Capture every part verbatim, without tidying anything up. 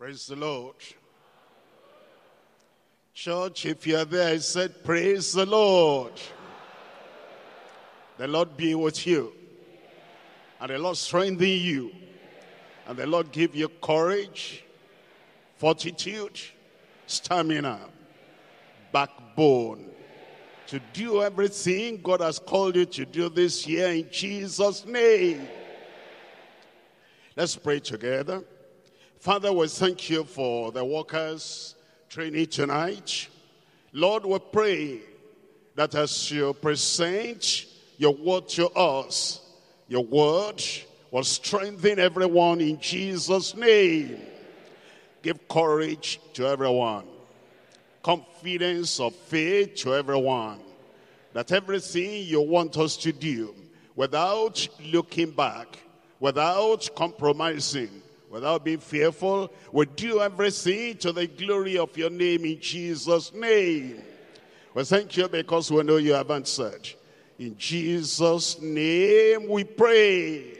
Praise the Lord. Church, if you're there, I said, praise the Lord. The Lord be with you. And the Lord strengthen you. And the Lord give you courage, fortitude, stamina, backbone to do everything God has called you to do this year in Jesus' name. Let's pray together. Father, we thank you for the workers training tonight. Lord, we pray that as you present your word to us, your word will strengthen everyone in Jesus' name. Give courage to everyone. Confidence of faith to everyone. That everything you want us to do, without looking back, without compromising, without being fearful, we do everything to the glory of your name in Jesus' name. We thank you because we know you have answered. In Jesus' name we pray.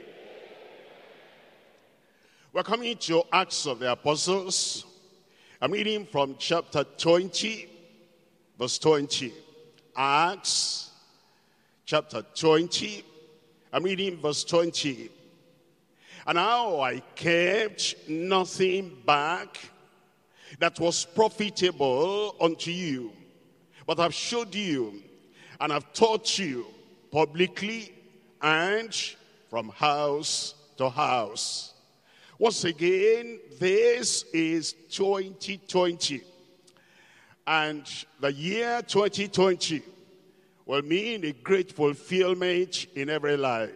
We're coming to Acts of the Apostles. I'm reading from chapter twenty, verse twenty. Acts chapter twenty. I'm reading verse twenty. And how I kept nothing back that was profitable unto you, but I've showed you and I've taught you publicly and from house to house. Once again, this is twenty twenty. And the year twenty twenty will mean a great fulfillment in every life.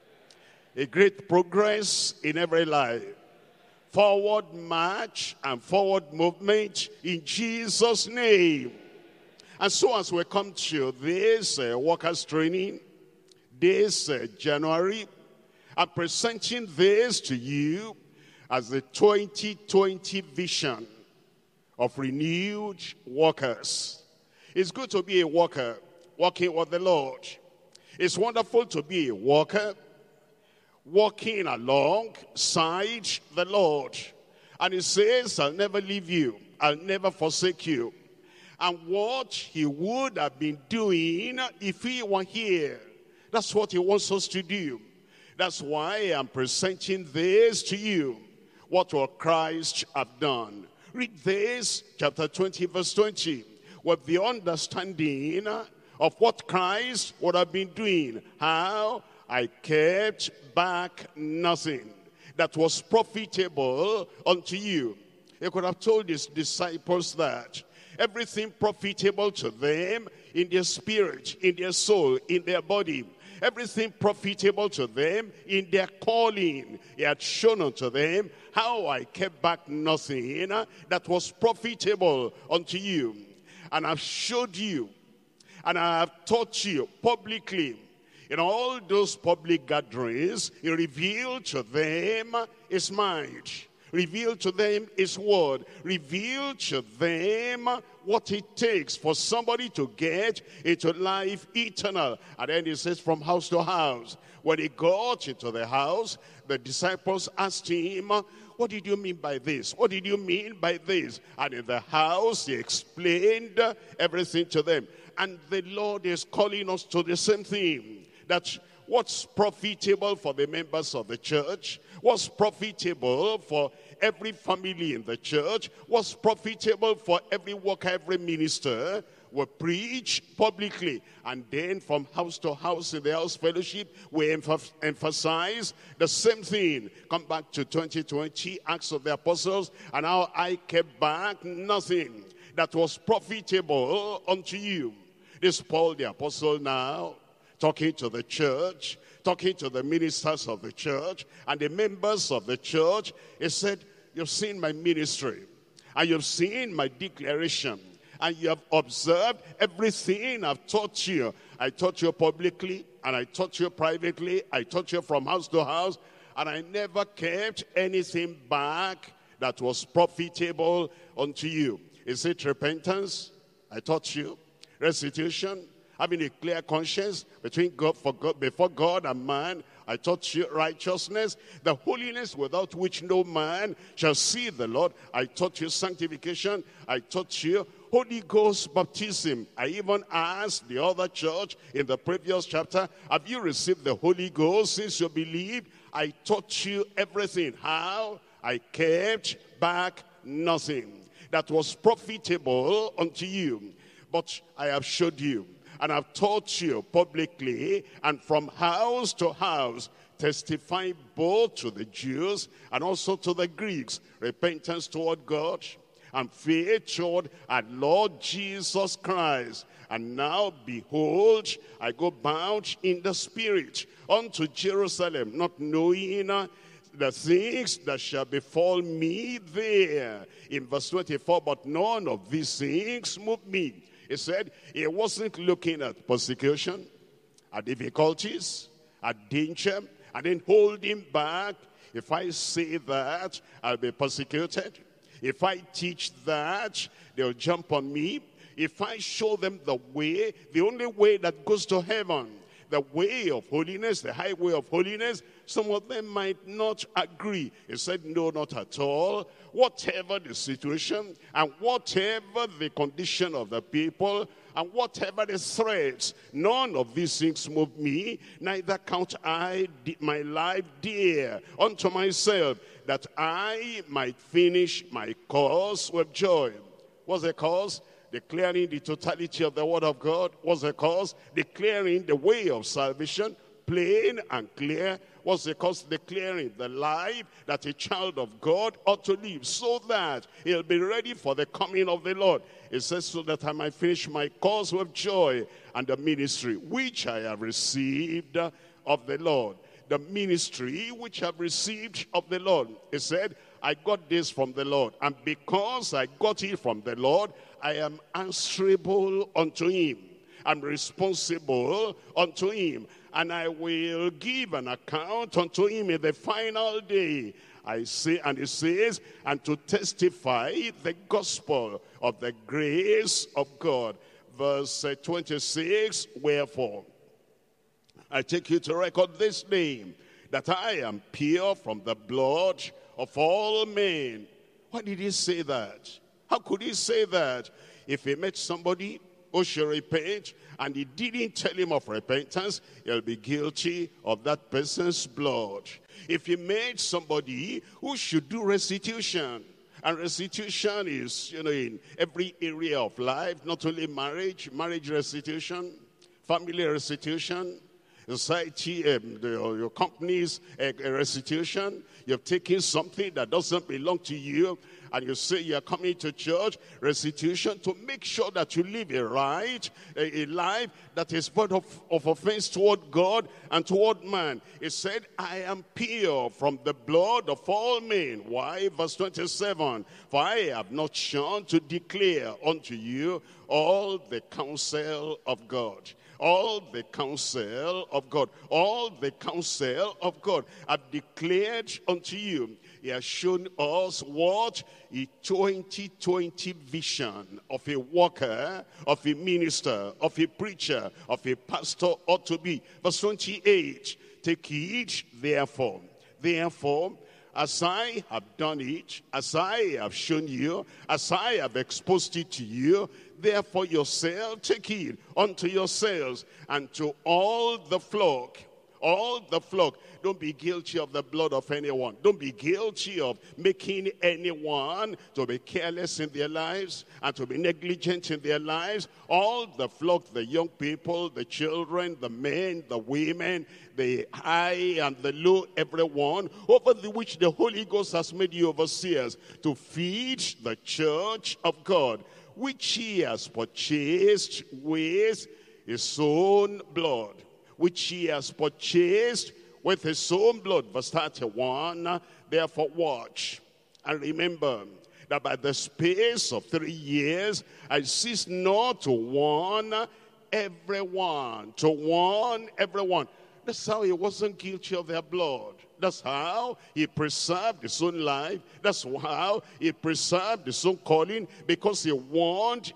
A great progress in every life. Forward march and forward movement in Jesus' name. And so as we come to this uh, workers training, this uh, January, I'm presenting this to you as the twenty twenty vision of renewed workers. It's good to be a worker, walking with the Lord. It's wonderful to be a worker, walking alongside the Lord. And he says, I'll never leave you. I'll never forsake you. And what he would have been doing if he were here, that's what he wants us to do. That's why I'm presenting this to you. What will Christ have done? Read this, chapter twenty, verse twenty, with the understanding of what Christ would have been doing. How I kept back nothing that was profitable unto you. He could have told his disciples that everything profitable to them in their spirit, in their soul, in their body, everything profitable to them in their calling. He had shown unto them how I kept back nothing that was profitable unto you. And I've showed you, and I have taught you publicly. In all those public gatherings, he revealed to them his mind, revealed to them his word, revealed to them what it takes for somebody to get into life eternal. And then he says, from house to house. When he got into the house, the disciples asked him, what did you mean by this? What did you mean by this? And in the house, he explained everything to them. And the Lord is calling us to the same thing. That what's profitable for the members of the church, what's profitable for every family in the church, what's profitable for every worker, every minister, we preach publicly. And then from house to house in the house fellowship, we emph emphasize the same thing. Come back to twenty twenty, Acts of the Apostles, and how I kept back nothing that was profitable unto you. This Paul the Apostle now, talking to the church, talking to the ministers of the church and the members of the church. He said, you've seen my ministry and you've seen my declaration and you have observed everything I've taught you. I taught you publicly and I taught you privately. I taught you from house to house, and I never kept anything back that was profitable unto you. Is it repentance? I taught you. Restitution? Having a clear conscience between God, for God, before God and man, I taught you righteousness, the holiness without which no man shall see the Lord. I taught you sanctification. I taught you Holy Ghost baptism. I even asked the other church in the previous chapter, have you received the Holy Ghost since you believed? I taught you everything. How? I kept back nothing that was profitable unto you. But I have showed you, and I've taught you publicly and from house to house, testifying both to the Jews and also to the Greeks, repentance toward God and faith toward our Lord Jesus Christ. And now, behold, I go bound in the Spirit unto Jerusalem, not knowing uh, the things that shall befall me there. In verse twenty-four, but none of these things moved me. He said he wasn't looking at persecution, at difficulties, at danger, and then holding back. If I say that, I'll be persecuted. If I teach that, they'll jump on me. If I show them the way, the only way that goes to heaven, the way of holiness, the highway of holiness, some of them might not agree. He said, no, not at all. Whatever the situation, and whatever the condition of the people, and whatever the threats, none of these things move me, neither count I my life dear unto myself, that I might finish my course with joy. What's the cause? Declaring the totality of the word of God. What's the cause? Declaring the way of salvation, plain and clear. What's the cause? Declaring the life that a child of God ought to live, so that he'll be ready for the coming of the Lord. It says, so that I might finish my course with joy, and the ministry which I have received of the Lord. The ministry which I have received of the Lord. He said, I got this from the Lord, and because I got it from the Lord, I am answerable unto him. I'm responsible unto him, and I will give an account unto him in the final day. I say, and it says, and to testify the gospel of the grace of God. Verse twenty-six, wherefore I take you to record this name, that I am pure from the blood of all men. Why did he say that? How could he say that? If he met somebody who should repent, and he didn't tell him of repentance, he'll be guilty of that person's blood. If he met somebody who should do restitution, and restitution is, you know, in every area of life, not only marriage, marriage restitution, family restitution, society, um, the, your company's uh, restitution. You've taken something that doesn't belong to you, and you say you're coming to church, restitution, to make sure that you live a right, a, a life that is void of, of offense toward God and toward man. He said, I am pure from the blood of all men. Why? Verse twenty-seven, for I have not shunned to declare unto you all the counsel of God. All the counsel of God. All the counsel of God. I've declared unto you. He has shown us what a twenty twenty vision of a worker, of a minister, of a preacher, of a pastor ought to be. Verse twenty-eight, take heed therefore. Therefore, as I have done it, as I have shown you, as I have exposed it to you, therefore yourself take heed unto yourselves and to all the flock. All the flock. Don't be guilty of the blood of anyone. Don't be guilty of making anyone to be careless in their lives and to be negligent in their lives. All the flock, the young people, the children, the men, the women, the high and the low, everyone, over the which the Holy Ghost has made you overseers, to feed the church of God, which he has purchased with his own blood. Which he has purchased with his own blood. Verse thirty-one, therefore watch and remember that by the space of three years I cease not to warn everyone, to warn everyone. That's how he wasn't guilty of their blood. That's how he preserved his own life. That's how he preserved his own calling, because he warned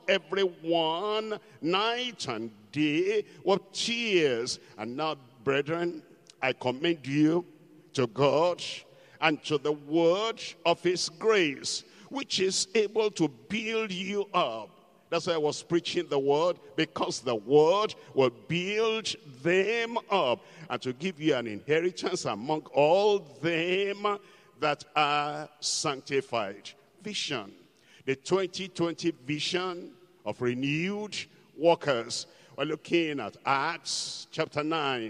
everyone night and day with tears. And now, brethren, I commend you to God and to the word of his grace, which is able to build you up. That's why I was preaching the word, because the word will build them up and to give you an inheritance among all them that are sanctified. Vision. The twenty twenty vision of renewed workers. We're looking at Acts chapter nine.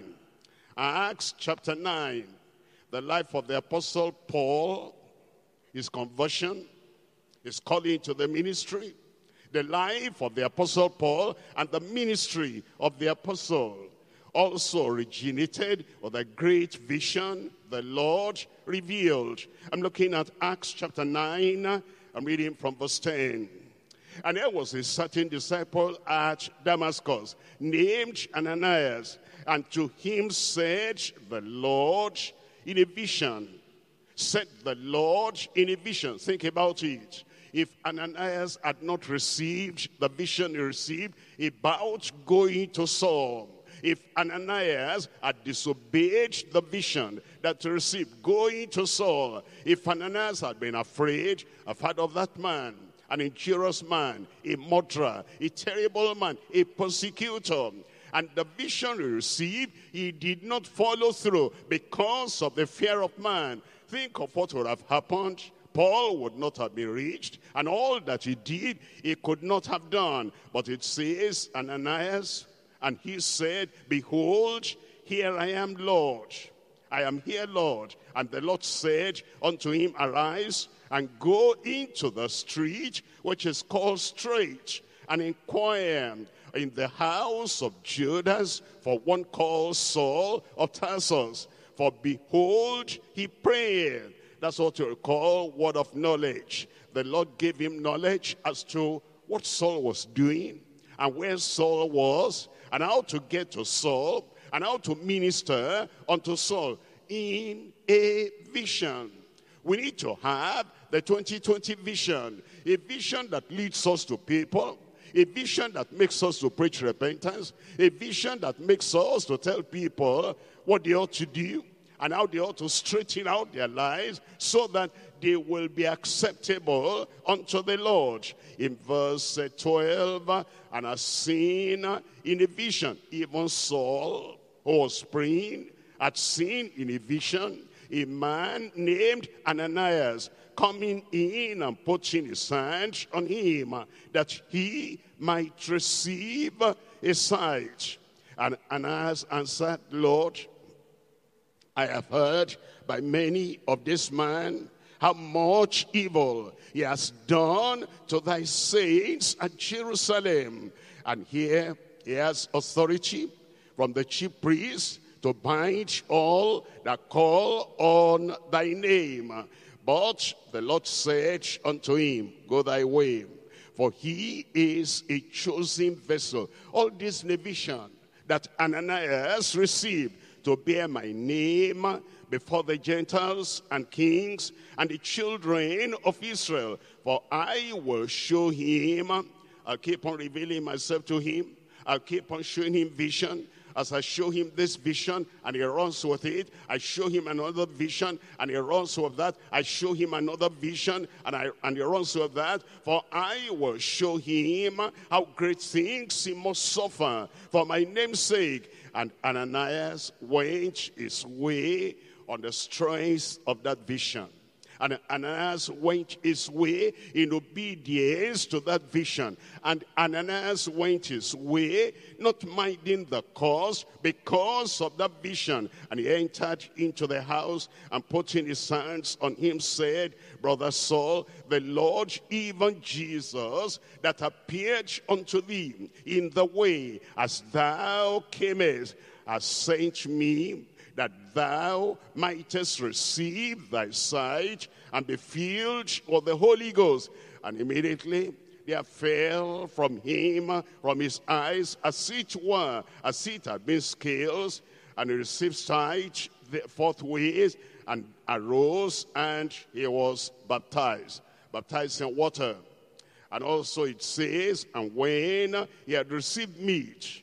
Acts chapter nine. The life of the Apostle Paul, his conversion, his calling to the ministry. The life of the Apostle Paul and the ministry of the apostle also originated with a great vision the Lord revealed. I'm looking at Acts chapter nine. I'm reading from verse ten. And there was a certain disciple at Damascus named Ananias, and to him said the Lord in a vision. Said the Lord in a vision. Think about it. If Ananias had not received the vision he received about going to Saul, if Ananias had disobeyed the vision that he received going to Saul, if Ananias had been afraid, I've heard of that man, an injurious man, a murderer, a terrible man, a persecutor, and the vision he received, he did not follow through because of the fear of man. Think of what would have happened. Paul would not have been reached, and all that he did, he could not have done. But it says, Ananias, and he said, behold, here I am, Lord. I am here, Lord. And the Lord said unto him, arise, and go into the street, which is called Straight, and inquire in the house of Judas for one called Saul of Tarsus. For behold, he prayed. That's what you call word of knowledge. The Lord gave him knowledge as to what Saul was doing and where Saul was and how to get to Saul and how to minister unto Saul in a vision. We need to have the twenty twenty vision, a vision that leads us to people, a vision that makes us to preach repentance, a vision that makes us to tell people what they ought to do, and how they ought to straighten out their lives so that they will be acceptable unto the Lord. In verse twelve, and as seen in a vision, even Saul, who was praying, had seen in a vision a man named Ananias coming in and putting his hand on him, that he might receive a sight. And Ananias answered, Lord, I have heard by many of this man how much evil he has done to thy saints at Jerusalem. And here he has authority from the chief priests to bind all that call on thy name. But the Lord said unto him, go thy way, for he is a chosen vessel. All this in a vision that Ananias received, to bear my name before the Gentiles and kings and the children of Israel. For I will show him, I'll keep on revealing myself to him. I'll keep on showing him vision. As I show him this vision and he runs with it, I show him another vision and he runs with that. I show him another vision and, I, and he runs with that. For I will show him how great things he must suffer for my name's sake. And Ananias went his way on the strength of that vision. And Ananias went his way in obedience to that vision. And Ananias went his way, not minding the cost, because of that vision. And he entered into the house and putting his hands on him said, Brother Saul, the Lord, even Jesus, that appeared unto thee in the way as thou camest, has sent me, that thou mightest receive thy sight and be filled with the Holy Ghost. And immediately there fell from him, from his eyes, as it were, as it had been scales, and he received sight forthwith, and arose, and he was baptized, baptized in water. And also it says, and when he had received meat,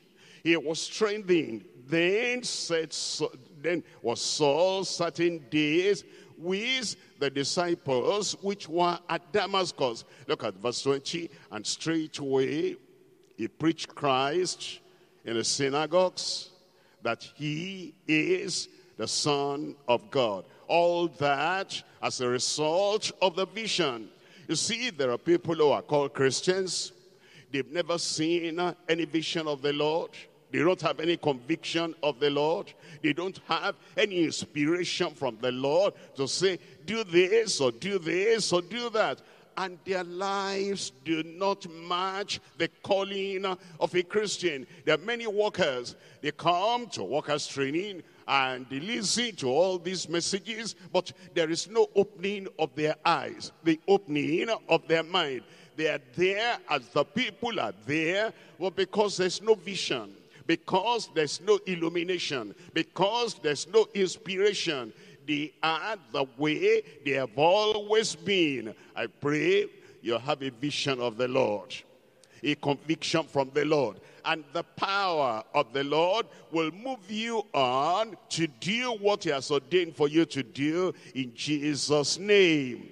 he was strengthened. Then said, then was Saul certain days with the disciples which were at Damascus. Look at verse twenty. And straightway he preached Christ in the synagogues, that he is the Son of God. All that as a result of the vision. You see, there are people who are called Christians. They've never seen any vision of the Lord. They don't have any conviction of the Lord. They don't have any inspiration from the Lord to say, do this or do this or do that. And their lives do not match the calling of a Christian. There are many workers. They come to workers' training and they listen to all these messages, but there is no opening of their eyes, the opening of their mind. They are there as the people are there, well, because there's no vision, because there's no illumination, because there's no inspiration. They are the way they have always been. I pray you have a vision of the Lord, a conviction from the Lord, and the power of the Lord will move you on to do what he has ordained for you to do in Jesus' name.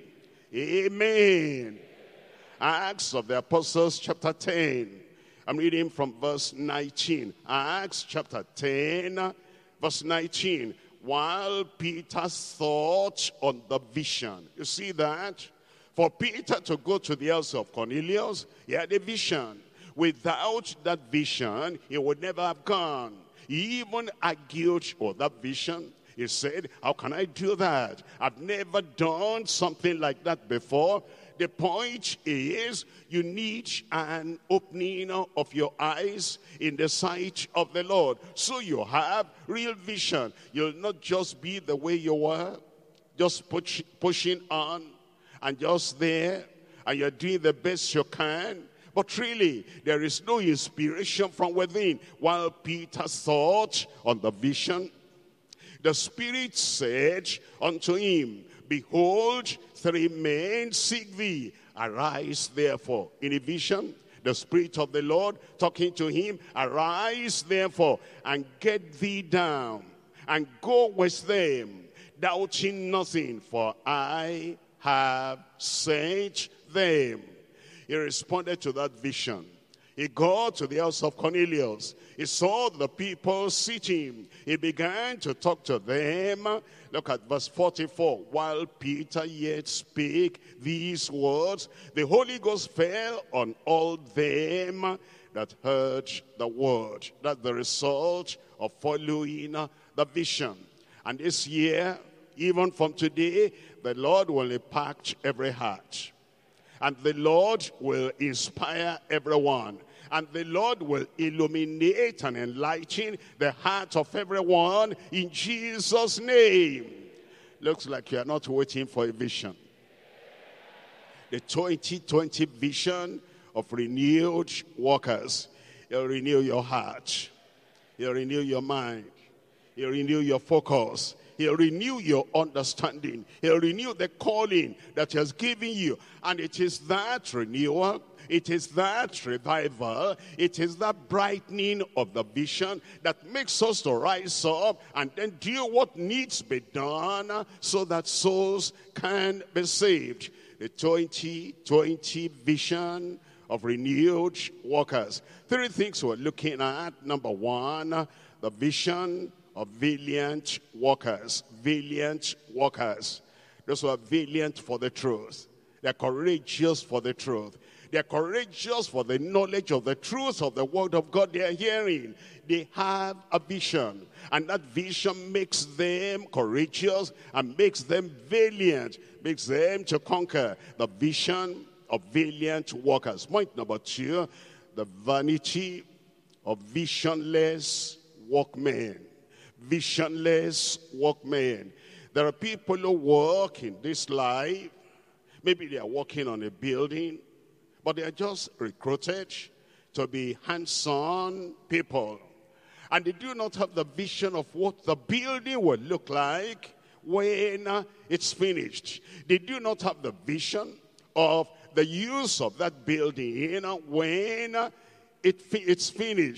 Amen. Acts of the Apostles chapter ten. I'm reading from verse nineteen. Acts chapter ten, verse nineteen. While Peter thought on the vision. You see that? For Peter to go to the house of Cornelius, he had a vision. Without that vision, he would never have gone. He even argued for that vision. He said, how can I do that? I've never done something like that before. The point is, you need an opening of your eyes in the sight of the Lord. So you have real vision. You'll not just be the way you were, just push, pushing on and just there, and you're doing the best you can. But really, there is no inspiration from within. While Peter thought on the vision, the Spirit said unto him, behold, three men seek thee. Arise, therefore. In a vision, the Spirit of the Lord talking to him, arise, therefore, and get thee down, and go with them, doubting nothing, for I have sent them. He responded to that vision. He got to the house of Cornelius. He saw the people sitting. He began to talk to them. Look at verse forty-four. While Peter yet spake these words, the Holy Ghost fell on all them that heard the word. That's the result of following the vision. And this year, even from today, the Lord will impact every heart. And the Lord will inspire everyone. And the Lord will illuminate and enlighten the heart of everyone in Jesus' name. Looks like you are not waiting for a vision. The twenty twenty vision of renewed workers. He'll renew your heart. He'll renew your mind. He'll renew your focus. He'll renew your understanding. He'll renew the calling that he has given you. And it is that renewal, it is that revival, it is that brightening of the vision that makes us to rise up and then do what needs to be done so that souls can be saved. The twenty twenty vision of renewed workers. Three things we're looking at. Number one, the vision of valiant workers. Valiant workers. Those who are valiant for the truth. They're courageous for the truth. They're courageous for the knowledge of the truth of the word of God they are hearing. They have a vision. And that vision makes them courageous and makes them valiant. Makes them to conquer. The vision of valiant workers. Point number two, the vanity of visionless workmen. Visionless workmen. There are people who work in this life. Maybe they are working on a building, but they are just recruited to be hands-on people. And they do not have the vision of what the building will look like when uh, it's finished. They do not have the vision of the use of that building when uh, it, it's finished.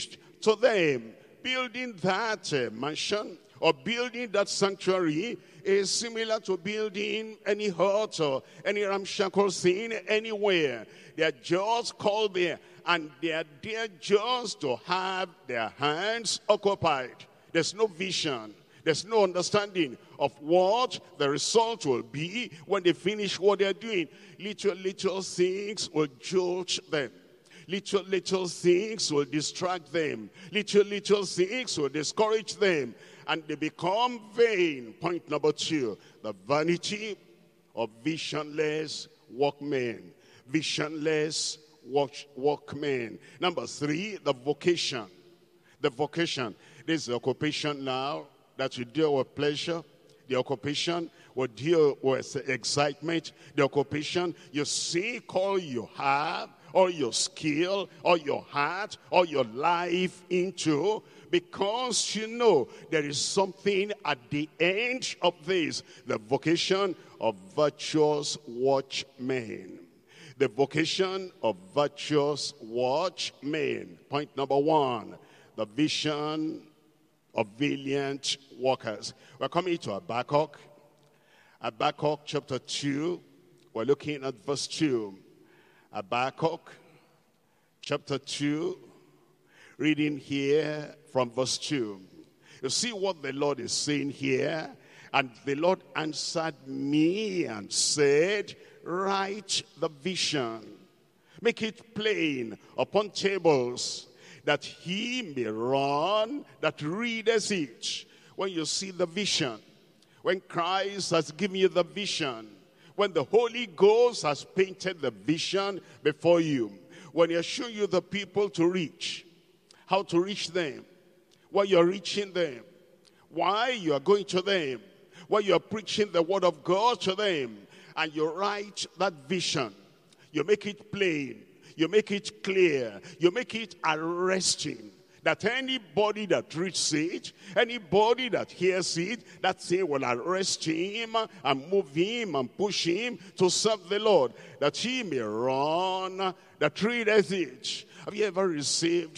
To them, building that uh, mansion or building that sanctuary is similar to building any hut or any ramshackle thing anywhere. They are just called there, and they are there just to have their hands occupied. There's no vision. There's no understanding of what the result will be when they finish what they're doing. Little, little things will jolt them. Little, little things will distract them. Little, little things will discourage them. And they become vain. Point number two, the vanity of visionless workmen. Visionless work, workmen. Number three, the vocation. The vocation. This is the occupation now that you deal with pleasure. The occupation will deal with excitement. The occupation you seek all you have, all your skill, all your heart, all your life into, because you know there is something at the end of this. The vocation of virtuous watchmen. The vocation of virtuous watchmen. Point number one, the vision of valiant workers. We're coming to Habakkuk. Habakkuk chapter two. We're looking at verse two. Habakkuk chapter two. Reading here from verse two. You see what the Lord is saying here. And the Lord answered me and said, write the vision. Make it plain upon tables, that he may run that readeth it. When you see the vision, when Christ has given you the vision, when the Holy Ghost has painted the vision before you, when he has shown you the people to reach, how to reach them, why you're reaching them, why you are going to them, why you are preaching the word of God to them, and you write that vision, you make it plain, you make it clear, you make it arresting, that anybody that reads it, anybody that hears it, that thing will arrest him and move him and push him to serve the Lord, that he may run that readeth it. Have you ever received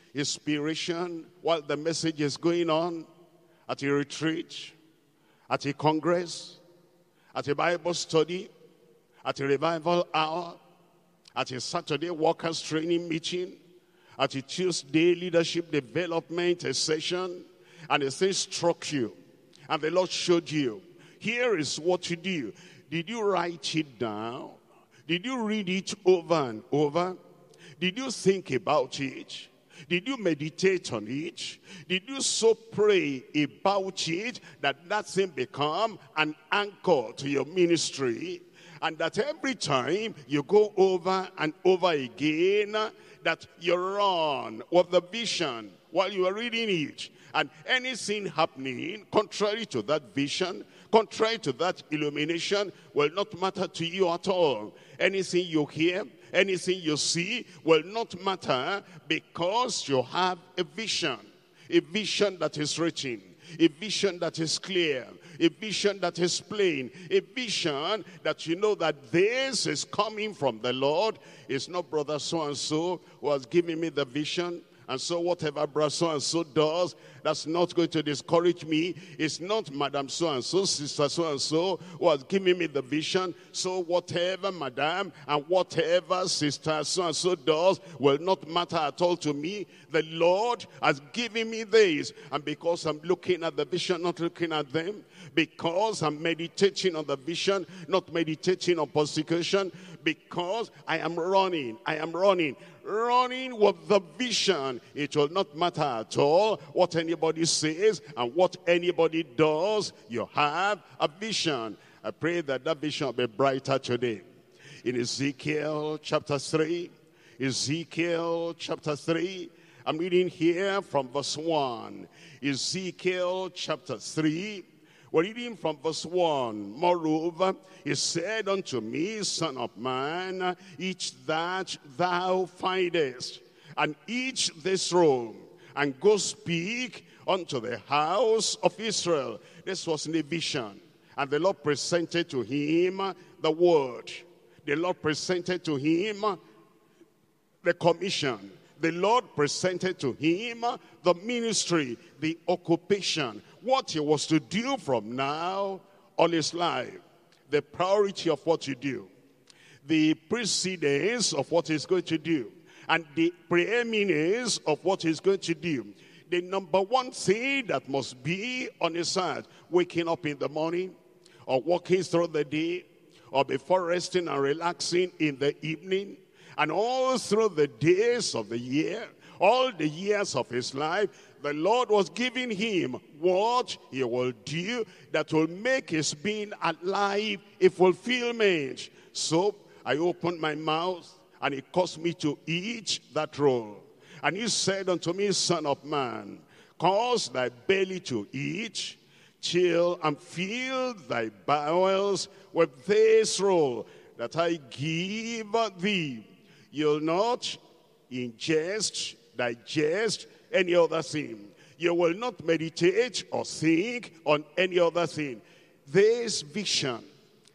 inspiration while the message is going on? At a retreat, at a congress, at a Bible study, at a revival hour, at a Saturday workers training meeting, at a Tuesday leadership development session, and the thing struck you, and the Lord showed you, here is what you do. Did you write it down? Did you read it over and over? Did you think about it? Did you meditate on it? Did you so pray about it that that thing become an anchor to your ministry? And that every time you go over and over again, that you run with the vision while you are reading it. And anything happening contrary to that vision, contrary to that illumination, will not matter to you at all. Anything you hear, anything you see will not matter, because you have a vision. A vision that is written. A vision that is clear. A vision that is plain. A vision that you know that this is coming from the Lord. It's not brother so-and-so who has given me the vision. And so whatever brother so-and-so does, that's not going to discourage me. It's not madam so-and-so, sister so-and-so who has given me the vision. So whatever madam and whatever sister so-and-so does will not matter at all to me. The Lord has given me this. And because I'm looking at the vision, not looking at them, because I'm meditating on the vision, not meditating on persecution, because I am running, I am running, running with the vision. It will not matter at all what anybody says and what anybody does. You have a vision. I pray that that vision will be brighter today. In Ezekiel chapter three, Ezekiel chapter three, I'm reading here from verse one. Ezekiel chapter three, we're reading from verse one. Moreover, he said unto me, Son of man, eat that thou findest, and eat this roll, and go speak unto the house of Israel. This was in a vision. And the Lord presented to him the word. The Lord presented to him the commission, The Lord presented to him the ministry, the occupation, what he was to do from now on his life, the priority of what you do, the precedence of what he's going to do, and the preeminence of what he's going to do. The number one thing that must be on his heart, waking up in the morning, or walking through the day, or before resting and relaxing in the evening, and all through the days of the year, all the years of his life, the Lord was giving him what he will do that will make his being alive a fulfillment. So I opened my mouth, and it caused me to eat that roll. And he said unto me, Son of man, cause thy belly to eat, till and fill thy bowels with this roll that I give thee. You'll not ingest, digest any other thing. You will not meditate or think on any other thing. This vision,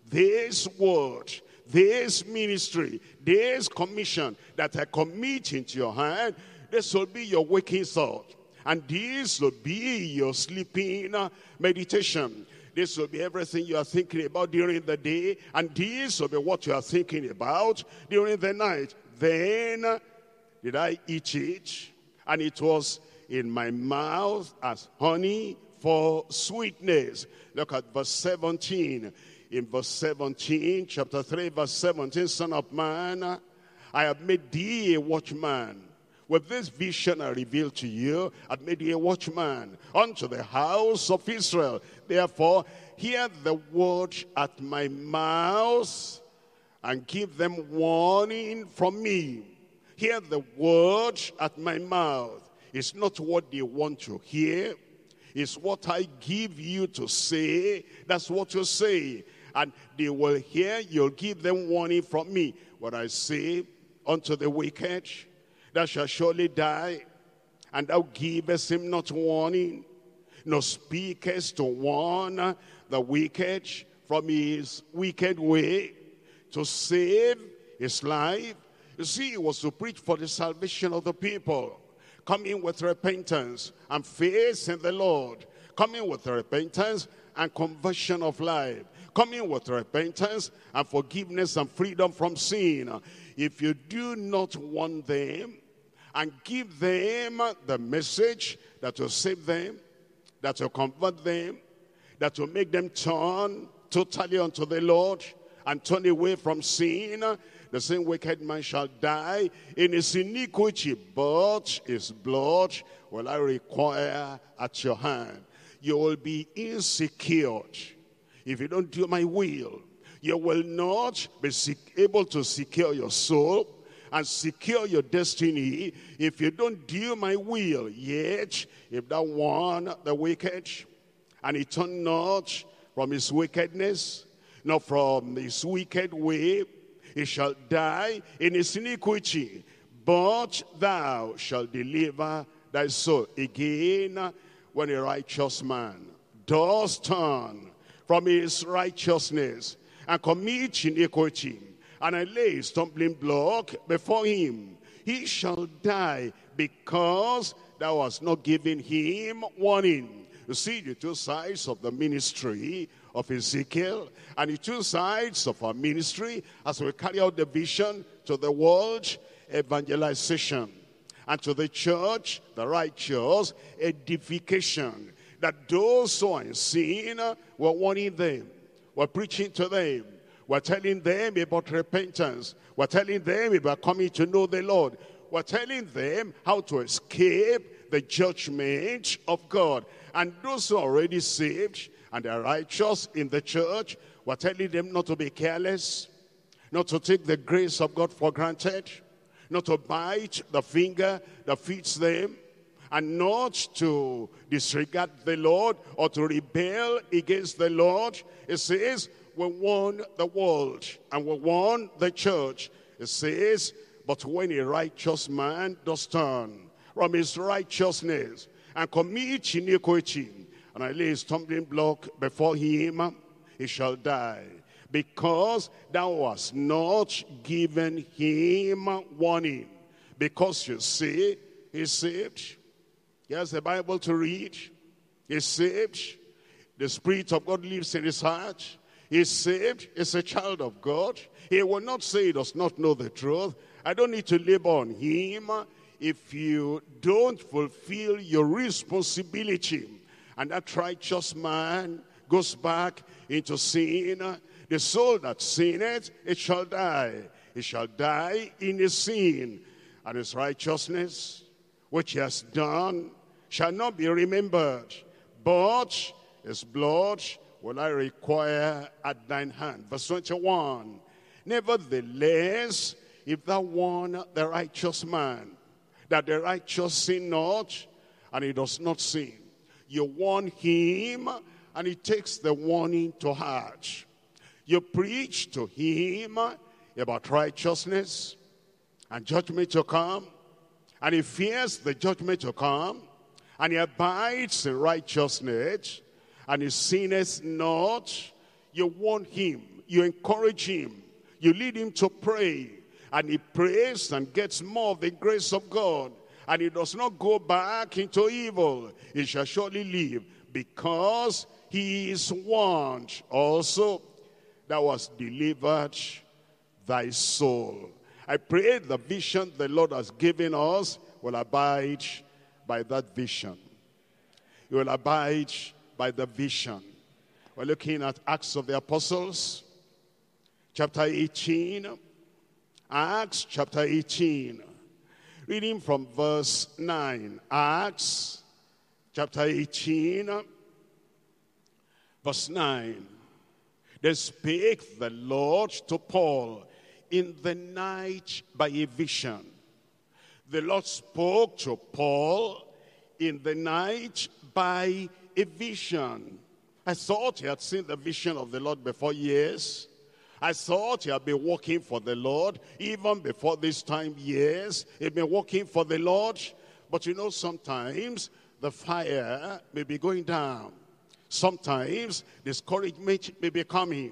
this word, this ministry, this commission that I commit into your hand, this will be your waking thought. And this will be your sleeping meditation. This will be everything you are thinking about during the day. And this will be what you are thinking about during the night. Then did I eat it, and it was in my mouth as honey for sweetness. Look at verse seventeen. In verse seventeen, chapter three, verse seventeen, Son of man, I have made thee a watchman. With this vision I reveal to you, I've made thee a watchman unto the house of Israel. Therefore, hear the word at my mouth, and give them warning from me. Hear the word at my mouth. It's not what they want to hear. It's what I give you to say. That's what you say. And they will hear, you'll give them warning from me. What I say unto the wicked, thou shalt surely die, and thou givest him not warning, nor speakest to warn the wicked from his wicked way, to save his life. You see, it was to preach for the salvation of the people, coming with repentance and faith in the Lord, coming with repentance and conversion of life, coming with repentance and forgiveness and freedom from sin. If you do not want them and give them the message that will save them, that will convert them, that will make them turn totally unto the Lord and turn away from sin, the same wicked man shall die in his iniquity, but his blood will I require at your hand. You will be insecure if you don't do my will. You will not be able to secure your soul and secure your destiny if you don't do my will. Yet, if thou warn the wicked, and he turn not from his wickedness, nor from his wicked way, he shall die in his iniquity, but thou shalt deliver thy soul. Again, when a righteous man does turn from his righteousness and commit iniquity, and I lay a stumbling block before him, he shall die, because thou hast not given him warning. You see the two sides of the ministry of Ezekiel and the two sides of our ministry as we carry out the vision to the world, evangelization, and to the church, the righteous, edification. That those who are in sin, we're warning them, we're preaching to them, we're telling them about repentance, we're telling them about coming to know the Lord, we're telling them how to escape the judgment of God. And those who are already saved and are righteous in the church, we're telling them not to be careless, not to take the grace of God for granted, not to bite the finger that feeds them, and not to disregard the Lord or to rebel against the Lord. It says, we warn the world and we warn the church. It says, but when a righteous man does turn from his righteousness and commit iniquity, and I lay a stumbling block before him, he shall die, because thou hast not given him warning, Because you see, he's saved. He has the Bible to read. He's saved. The Spirit of God lives in his heart. He's saved. He's a child of God. He will not say he does not know the truth. I don't need to labor on him if you don't fulfill your responsibility. And that righteous man goes back into sin. The soul that sinneth, it shall die. It shall die in his sin. And his righteousness, which he has done, shall not be remembered. But his blood will I require at thine hand. Verse twenty-one. Nevertheless, if thou warn the righteous man, that the righteous sin not, and he does not sin, you warn him, and he takes the warning to heart. You preach to him about righteousness and judgment to come, and he fears the judgment to come, and he abides in righteousness, and he sinneth not. You warn him, you encourage him, you lead him to pray, and he prays and gets more of the grace of God, and he does not go back into evil. He shall surely live, because he is warned. Also, thou hast delivered thy soul. I pray the vision the Lord has given us will abide by that vision. You will abide by the vision. We're looking at Acts of the Apostles, chapter eighteen. Acts chapter eighteen. Reading from verse nine. Acts chapter eighteen, verse nine. Then spake the Lord to Paul in the night by a vision. The Lord spoke to Paul in the night by a vision. I thought he had seen the vision of the Lord before years. I thought he had been working for the Lord even before this time years. He'd been working for the Lord. But you know, sometimes the fire may be going down. Sometimes discouragement may be coming.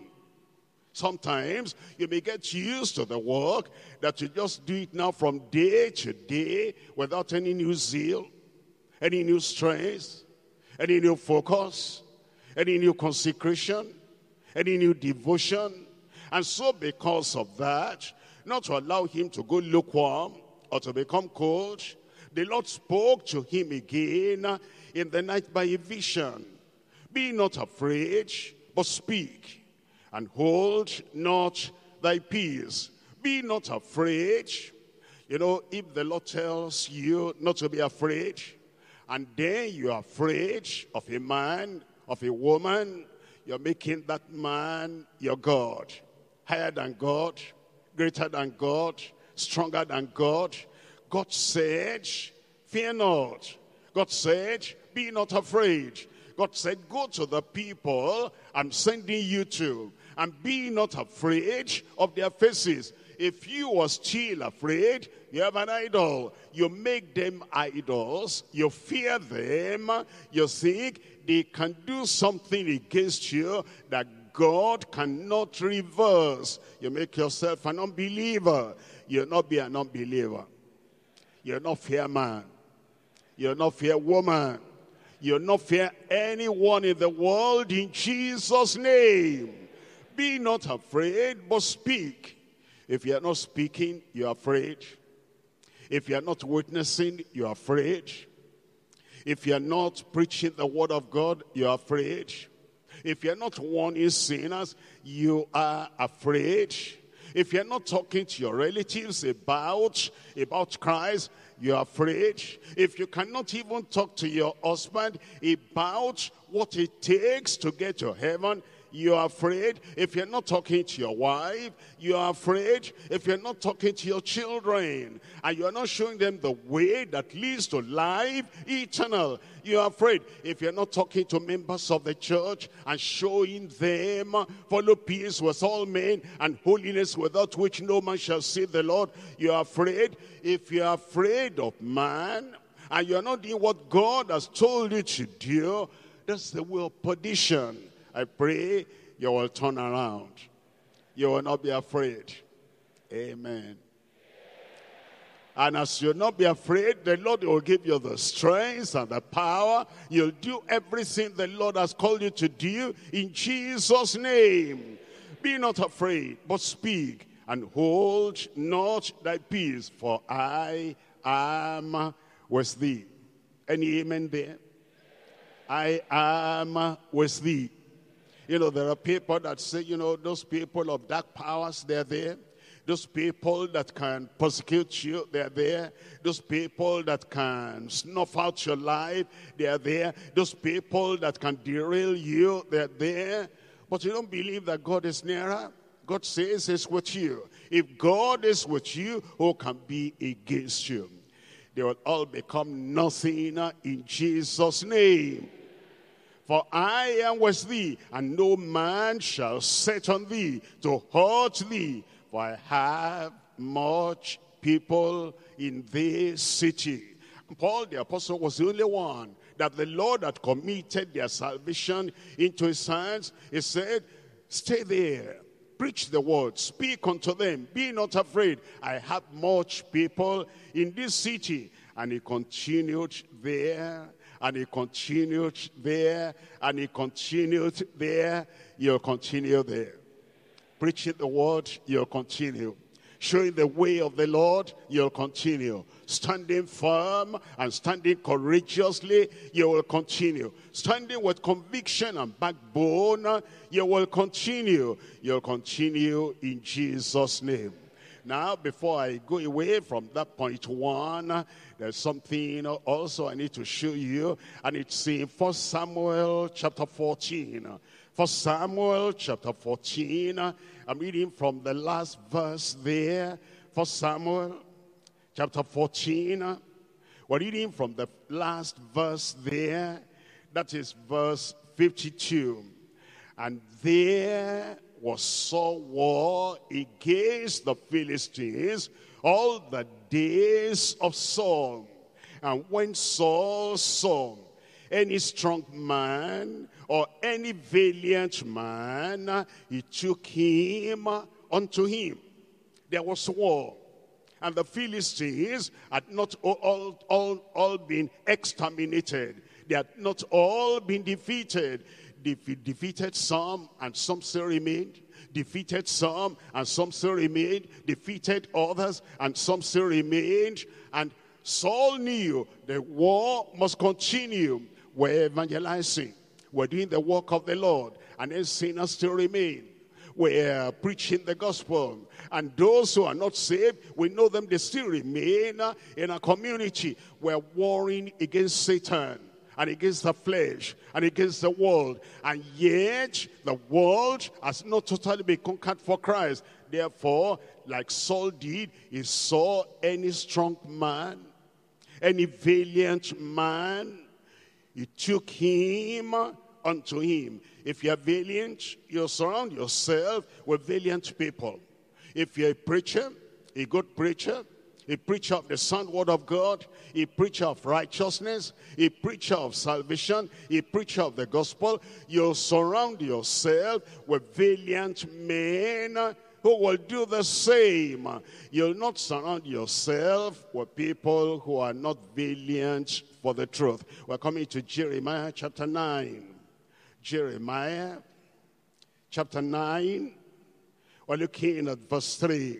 Sometimes you may get used to the work that you just do it now from day to day without any new zeal, any new strength, any new focus, any new consecration, any new devotion. And so because of that, not to allow him to go lukewarm or to become cold, the Lord spoke to him again in the night by a vision. Be not afraid, but speak, and hold not thy peace. Be not afraid. You know, if the Lord tells you not to be afraid, and then you're afraid of a man, of a woman, you're making that man your God. Higher than God, greater than God, stronger than God. God said, fear not. God said, be not afraid. God said, go to the people I'm sending you to, and be not afraid of their faces. If you are still afraid, you have an idol. You make them idols. You fear them. You think they can do something against you that God cannot reverse. You make yourself an unbeliever. You'll not be an unbeliever. You'll not fear man. You'll not fear woman. You'll not fear anyone in the world in Jesus' name. Be not afraid, but speak. If you're not speaking, you're afraid. If you're not witnessing, you're afraid. If you're not preaching the word of God, you're afraid. If you're not warning sinners, you are afraid. If you're not talking to your relatives about, about Christ, you're afraid. If you cannot even talk to your husband about what it takes to get to heaven, you're afraid. If you're not talking to your wife, you're afraid. If you're not talking to your children, and you're not showing them the way that leads to life eternal, you're afraid. If you're not talking to members of the church and showing them follow peace with all men and holiness without which no man shall see the Lord, you're afraid. If you're afraid of man and you're not doing what God has told you to do, that's the way of perdition. I pray you will turn around. You will not be afraid. Amen. And as you'll not be afraid, the Lord will give you the strength and the power. You'll do everything the Lord has called you to do in Jesus' name. Be not afraid, but speak, and hold not thy peace, for I am with thee. Any amen there? I am with thee. You know, there are people that say, you know, those people of dark powers, they're there. Those people that can persecute you, they're there. Those people that can snuff out your life, they're there. Those people that can derail you, they're there. But you don't believe that God is nearer? God says he's with you. If God is with you, who can be against you? They will all become nothing in Jesus' name. For I am with thee, and no man shall set on thee to hurt thee. For I have much people in this city. And Paul the apostle was the only one that the Lord had committed their salvation into his hands. He said, stay there, preach the word, speak unto them, be not afraid. I have much people in this city. And he continued there, and he continued there, and he continued there. You'll continue there. Preaching the word, you'll continue. Showing the way of the Lord, you'll continue. Standing firm and standing courageously, you will continue. Standing with conviction and backbone, you will continue. You'll continue in Jesus' name. Now, before I go away from that point one, there's something also I need to show you. And it's in First Samuel chapter fourteen. First Samuel chapter fourteen. I'm reading from the last verse there. First Samuel chapter fourteen. We're reading from the last verse there. That is verse fifty-two. And there was Saul war against the Philistines all the days of Saul. And when Saul saw any strong man or any valiant man, he took him unto him. There was war. And the Philistines had not all, all, all been exterminated. They had not all been defeated. They defeated some and some still remained. Defeated some and some still remained. Defeated others and some still remained. And Saul knew the war must continue. We're evangelizing. We're doing the work of the Lord. And then sinners still remain. We're preaching the gospel. And those who are not saved, we know them, they still remain in our community. We're warring against Satan and against the flesh and against the world. And yet, the world has not totally been conquered for Christ. Therefore, like Saul did, he saw any strong man, any valiant man, he took him unto him. If you're valiant, you surround yourself with valiant people. If you're a preacher, a good preacher, a preacher of the sound word of God, a preacher of righteousness, a preacher of salvation, a preacher of the gospel, you'll surround yourself with valiant men who will do the same. You'll not surround yourself with people who are not valiant for the truth. We're coming to Jeremiah chapter nine. Jeremiah chapter nine. We're looking at verse three.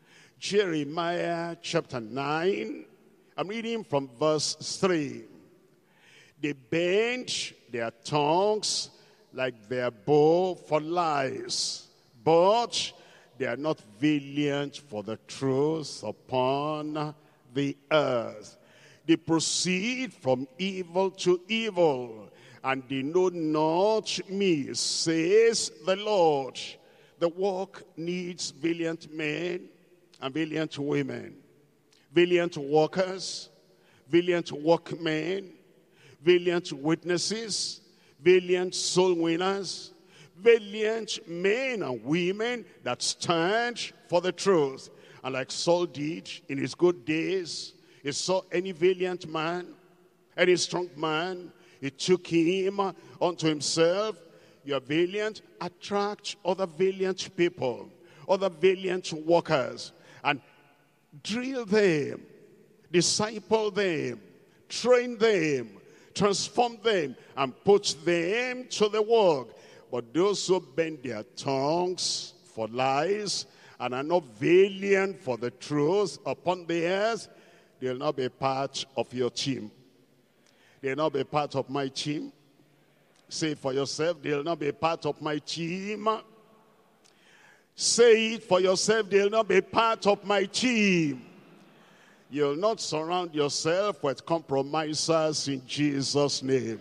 Jeremiah chapter nine. I'm reading from verse three. They bend their tongues like their bow for lies, but they are not valiant for the truth upon the earth. They proceed from evil to evil, and they know not me, says the Lord. The work needs valiant men and valiant women, valiant workers, valiant workmen, valiant witnesses, valiant soul winners, valiant men and women that stand for the truth. And like Saul did in his good days, he saw any valiant man, any strong man, he took him unto himself. You are valiant, attract other valiant people, other valiant workers, and drill them disciple them, train them, transform them, and put them to the work. But those who bend their tongues for lies and are not valiant for the truth upon the earth, they'll not be part of your team. They'll not be part of my team. Say it for yourself, they'll not be part of my team. Say it for yourself, they'll not be part of my team. You'll not surround yourself with compromisers in Jesus' name.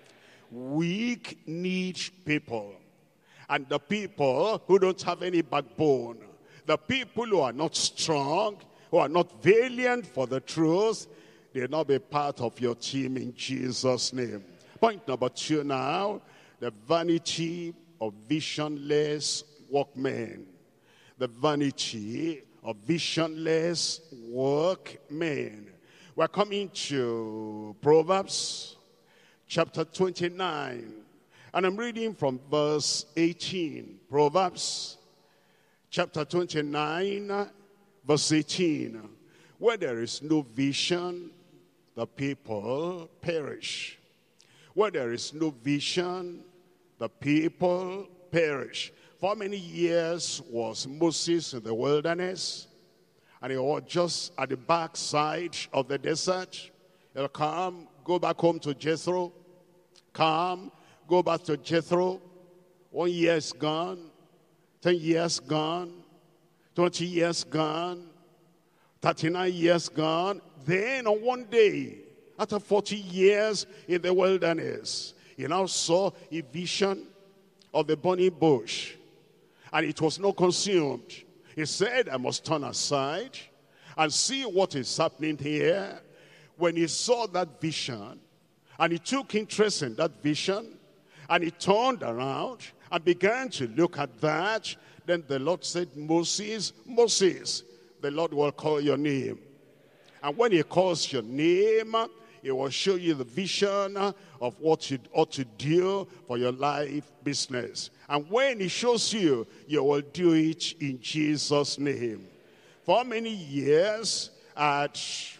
Weak need people. And the people who don't have any backbone, the people who are not strong, who are not valiant for the truth, they'll not be part of your team in Jesus' name. Point number two now, the vanity of visionless workmen. The vanity of visionless workmen. We're coming to Proverbs chapter twenty-nine. And I'm reading from verse eighteen. Proverbs chapter twenty-nine, verse eighteen. Where there is no vision, the people perish. Where there is no vision, the people perish. For how many years was Moses in the wilderness? And he was just at the backside of the desert. He'll come, go back home to Jethro. Come, go back to Jethro. One year is gone. Ten years gone. Twenty years gone. Thirty-nine years gone. Then on one day, after forty years in the wilderness, he now saw a vision of the burning bush. And it was not consumed. He said, I must turn aside and see what is happening here. When he saw that vision, and he took interest in that vision, and he turned around and began to look at that, then the Lord said, Moses, Moses, the Lord will call your name. And when he calls your name, he will show you the vision of what you ought to do for your life business. And when he shows you, you will do it in Jesus' name. For many years, at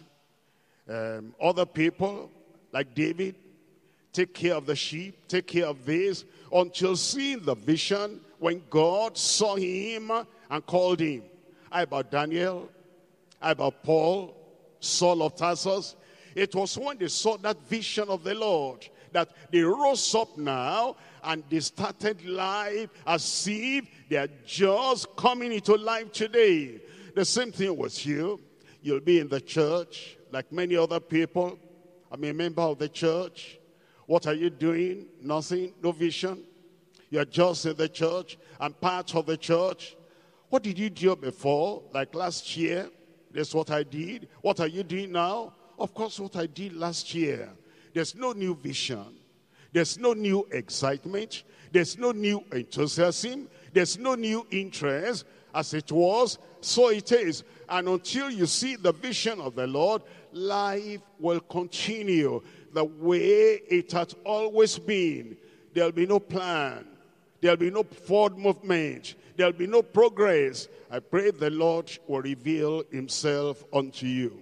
um, other people, like David, take care of the sheep, take care of this, until seeing the vision when God saw him and called him. How about Daniel? How about Paul? Saul of Tarsus? It was when they saw that vision of the Lord that they rose up now and they started life as if they are just coming into life today. The same thing with you. You'll be in the church like many other people. I'm a member of the church. What are you doing? Nothing, no vision. You're just in the church and part of the church. What did you do before? Like last year, that's what I did. What are you doing now? Of course, what I did last year. There's no new vision. There's no new excitement. There's no new enthusiasm. There's no new interest. As it was, so it is. And until you see the vision of the Lord, life will continue the way it has always been. There'll be no plan. There'll be no forward movement. There'll be no progress. I pray the Lord will reveal himself unto you.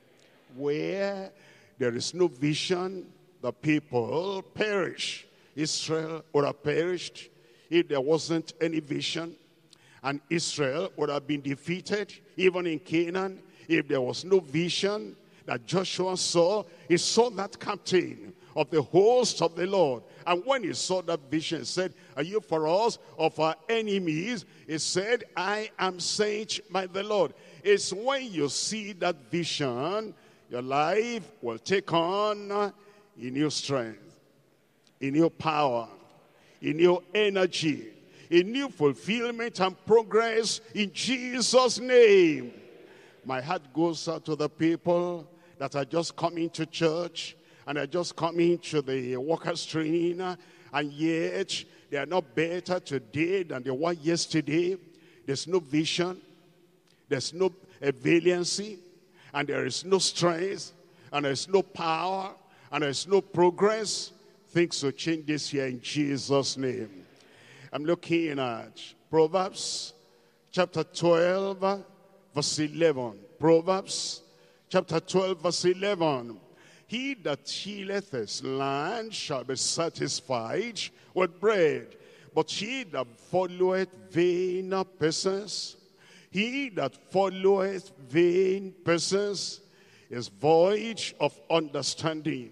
Where there is no vision, the people perish. Israel would have perished if there wasn't any vision. And Israel would have been defeated, even in Canaan, if there was no vision that Joshua saw. He saw that captain of the host of the Lord. And when he saw that vision, he said, are you for us or for our enemies? He said, I am sent by the Lord. It's when you see that vision, your life will take on a new strength, a new power, a new energy, a new fulfillment and progress in Jesus' name. My heart goes out to the people that are just coming to church and are just coming to the workers' training, and yet they are not better today than they were yesterday. There's no vision, there's no valiancy, and there is no strength, and there's no power, and there's no progress. Things will change this year in Jesus' name. I'm looking at Proverbs chapter twelve, verse eleven. Proverbs chapter twelve, verse eleven. He that tilleth his land shall be satisfied with bread, but he that followeth vain persons, he that followeth vain persons is void of understanding.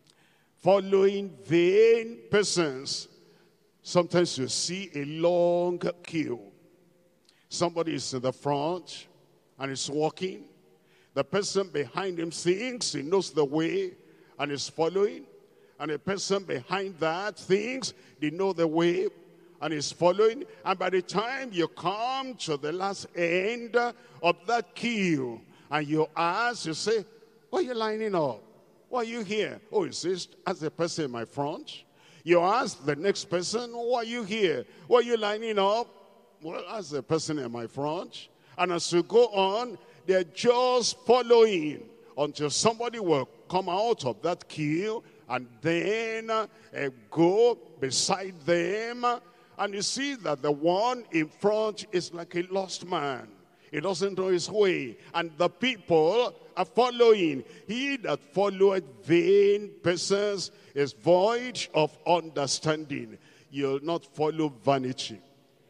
Following vain persons, sometimes you see a long queue. Somebody is in the front and is walking. The person behind him thinks he knows the way and is following. And the person behind that thinks they know the way and is following. And by the time you come to the last end of that queue and you ask, you say, why are you lining up? Why are you here? Oh, is this as the person in my front? You ask the next person, why are you here? Why are you lining up? Well, as the person in my front. And as you go on, they're just following until somebody will come out of that queue and then uh, go beside them. And you see that the one in front is like a lost man. He doesn't know his way. And the people are following. He that followeth vain persons is void of understanding. You'll not follow vanity.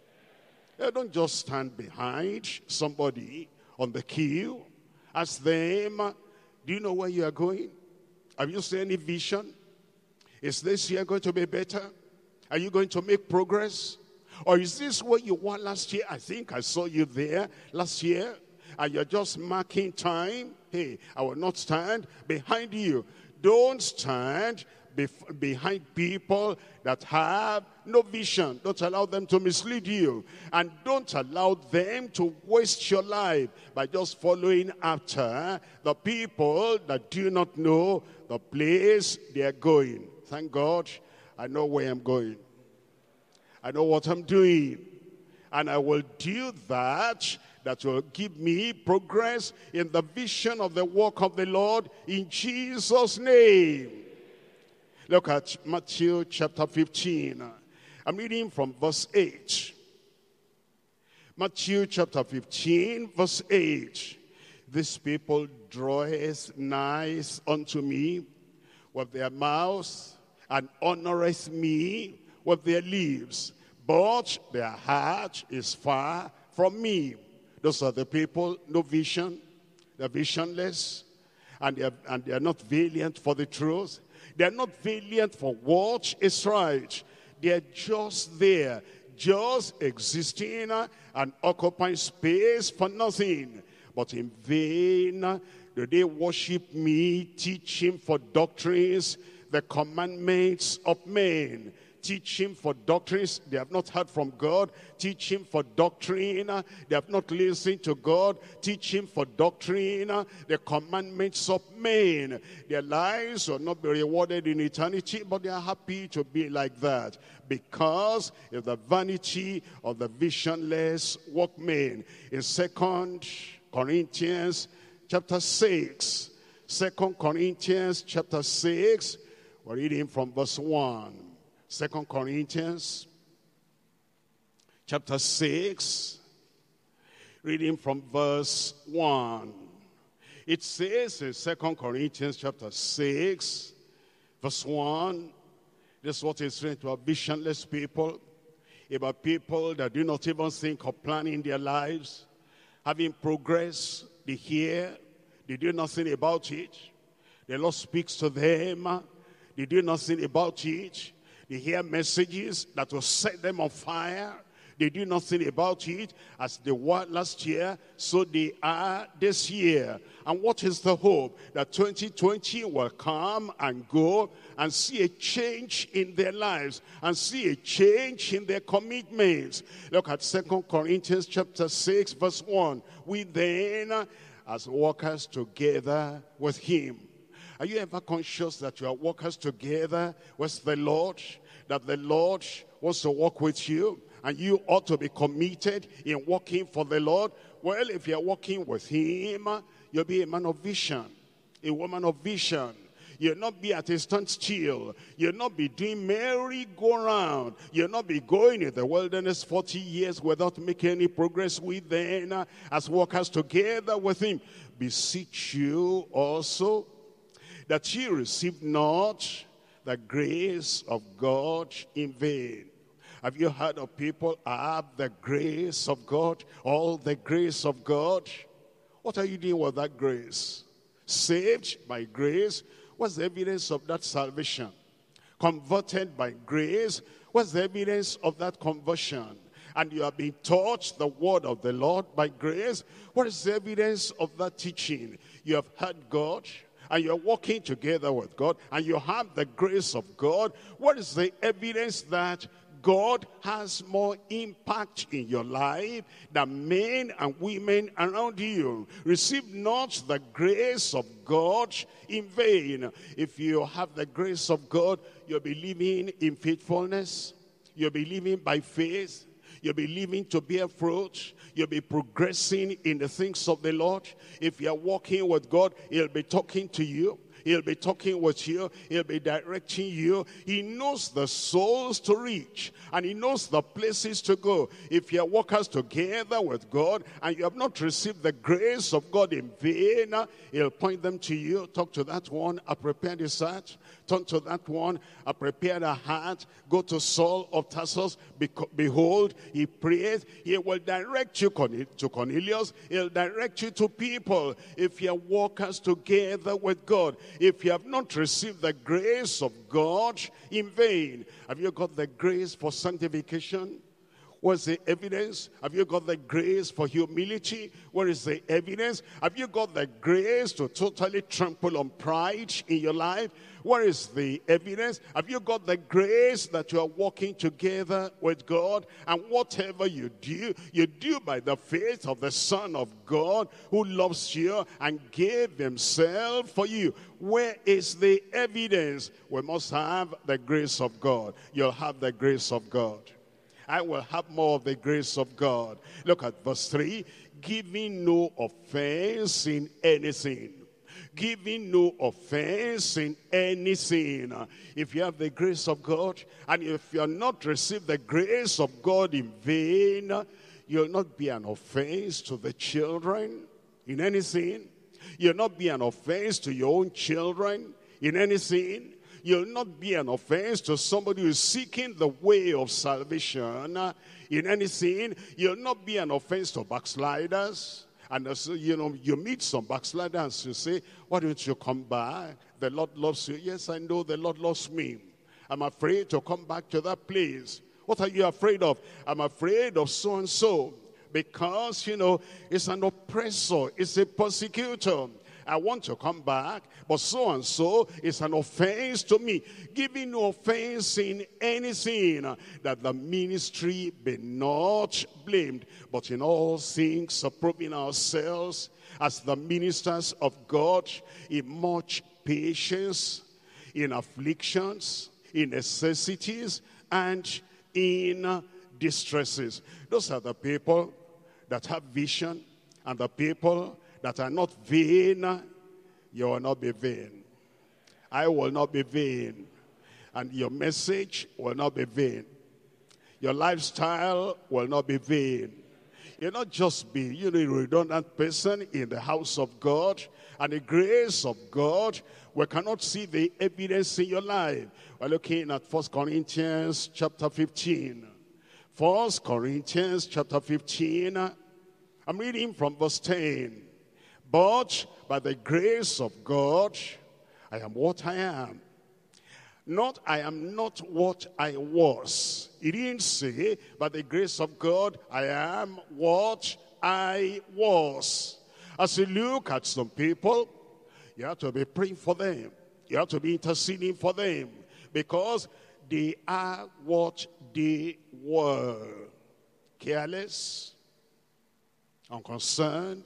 You don't just stand behind somebody on the queue. Ask them, do you know where you are going? Have you seen any vision? Is this year going to be better? Are you going to make progress? Or is this where you were last year? I think I saw you there last year. And you're just marking time. Hey, I will not stand behind you. Don't stand bef- behind people that have no vision. Don't allow them to mislead you. And don't allow them to waste your life by just following after the people that do not know the place they are going. Thank God, I know where I'm going. I know what I'm doing. And I will do that that will give me progress in the vision of the work of the Lord in Jesus' name. Look at Matthew chapter fifteen. I'm reading from verse eight. Matthew chapter fifteen, verse eight. These people draweth nigh unto me with their mouths, and honoreth me with their lips, but their heart is far from me. Those are the people, no vision, they're visionless, and they are, and they are not valiant for the truth. They are not valiant for what is right. They are just there, just existing and occupying space for nothing. But in vain do they worship me, teaching for doctrines the commandments of men. Teaching for doctrines they have not heard from God. Teaching for doctrine they have not listened to God. Teaching for doctrine the commandments of men. Their lives will not be rewarded in eternity, but they are happy to be like that because of the vanity of the visionless workmen. In Second Corinthians chapter six, Second Corinthians chapter six, we're reading from verse one. Second Corinthians chapter six, reading from verse one. It says in Second Corinthians chapter six, verse one, this is what is written about visionless people, about people that do not even think of planning their lives, having progress, they hear, they do nothing about it. The Lord speaks to them, they do nothing about it. They hear messages that will set them on fire. They do nothing about it. As they were last year, so they are this year. And what is the hope? That twenty twenty will come and go and see a change in their lives and see a change in their commitments. Look at Second Corinthians chapter six, verse one. We then, as workers together with him. Are you ever conscious that you are workers together with the Lord? That the Lord wants to walk with you, and you ought to be committed in working for the Lord? Well, if you're working with him, you'll be a man of vision, a woman of vision. You'll not be at a standstill. You'll not be doing merry-go-round. You'll not be going in the wilderness forty years without making any progress with them as workers together with him. Beseech you also that ye receive not the grace of God in vain. Have you heard of people have the grace of God, all the grace of God? What are you doing with that grace? Saved by grace. What's the evidence of that salvation? Converted by grace. What's the evidence of that conversion? And you have been taught the word of the Lord by grace. What is the evidence of that teaching? You have heard God, and you're walking together with God, and you have the grace of God. What is the evidence that God has more impact in your life than men and women around you? Receive not the grace of God in vain. If you have the grace of God, you'll be living in faithfulness. You'll be living by faith. You'll be living to bear fruit. You'll be progressing in the things of the Lord. If you're walking with God, he'll be talking to you. He'll be talking with you. He'll be directing you. He knows the souls to reach, and he knows the places to go. If you're walkers together with God and you have not received the grace of God in vain, he'll point them to you. Talk to that one, I prepared his heart. Turn to that one, I prepared a heart. Go to Saul of Tarsus. Behold, he prayed. He will direct you to Cornelius. He'll direct you to people. If you're walkers together with God, if you have not received the grace of God in vain, have you got the grace for sanctification? What's the evidence? Have you got the grace for humility? What is the evidence? Have you got the grace to totally trample on pride in your life? What is the evidence? Have you got the grace that you are walking together with God? And whatever you do, you do by the faith of the Son of God who loves you and gave himself for you. Where is the evidence? We must have the grace of God. You'll have the grace of God. I will have more of the grace of God. Look at verse three. Giving no offense in anything. Giving no offense in anything. If you have the grace of God, and if you have not received the grace of God in vain, you'll not be an offense to the children in anything. You'll not be an offense to your own children in anything. You'll not be an offense to somebody who is seeking the way of salvation in anything. You'll not be an offense to backsliders. And so, you know, you meet some backsliders, you say, why don't you come back? The Lord loves you. Yes, I know the Lord loves me. I'm afraid to come back to that place. What are you afraid of? I'm afraid of so-and-so. Because, you know, it's an oppressor. It's a persecutor. I want to come back, but so-and-so is an offense to me. Giving no offense in anything, that the ministry be not blamed, but in all things approving ourselves as the ministers of God in much patience, in afflictions, in necessities, and in distresses. Those are the people that have vision, and the people that are not vain. You will not be vain. I will not be vain. And your message will not be vain. Your lifestyle will not be vain. You'll not just be, you know, a redundant person in the house of God and the grace of God. We cannot see the evidence in your life. We're looking at First Corinthians chapter fifteen. First Corinthians chapter fifteen. I'm reading from verse ten. But by the grace of God, I am what I am. Not I am not what I was. He didn't say, by the grace of God, I am what I was. As you look at some people, you have to be praying for them. You have to be interceding for them. Because they are what they were. Careless, unconcerned,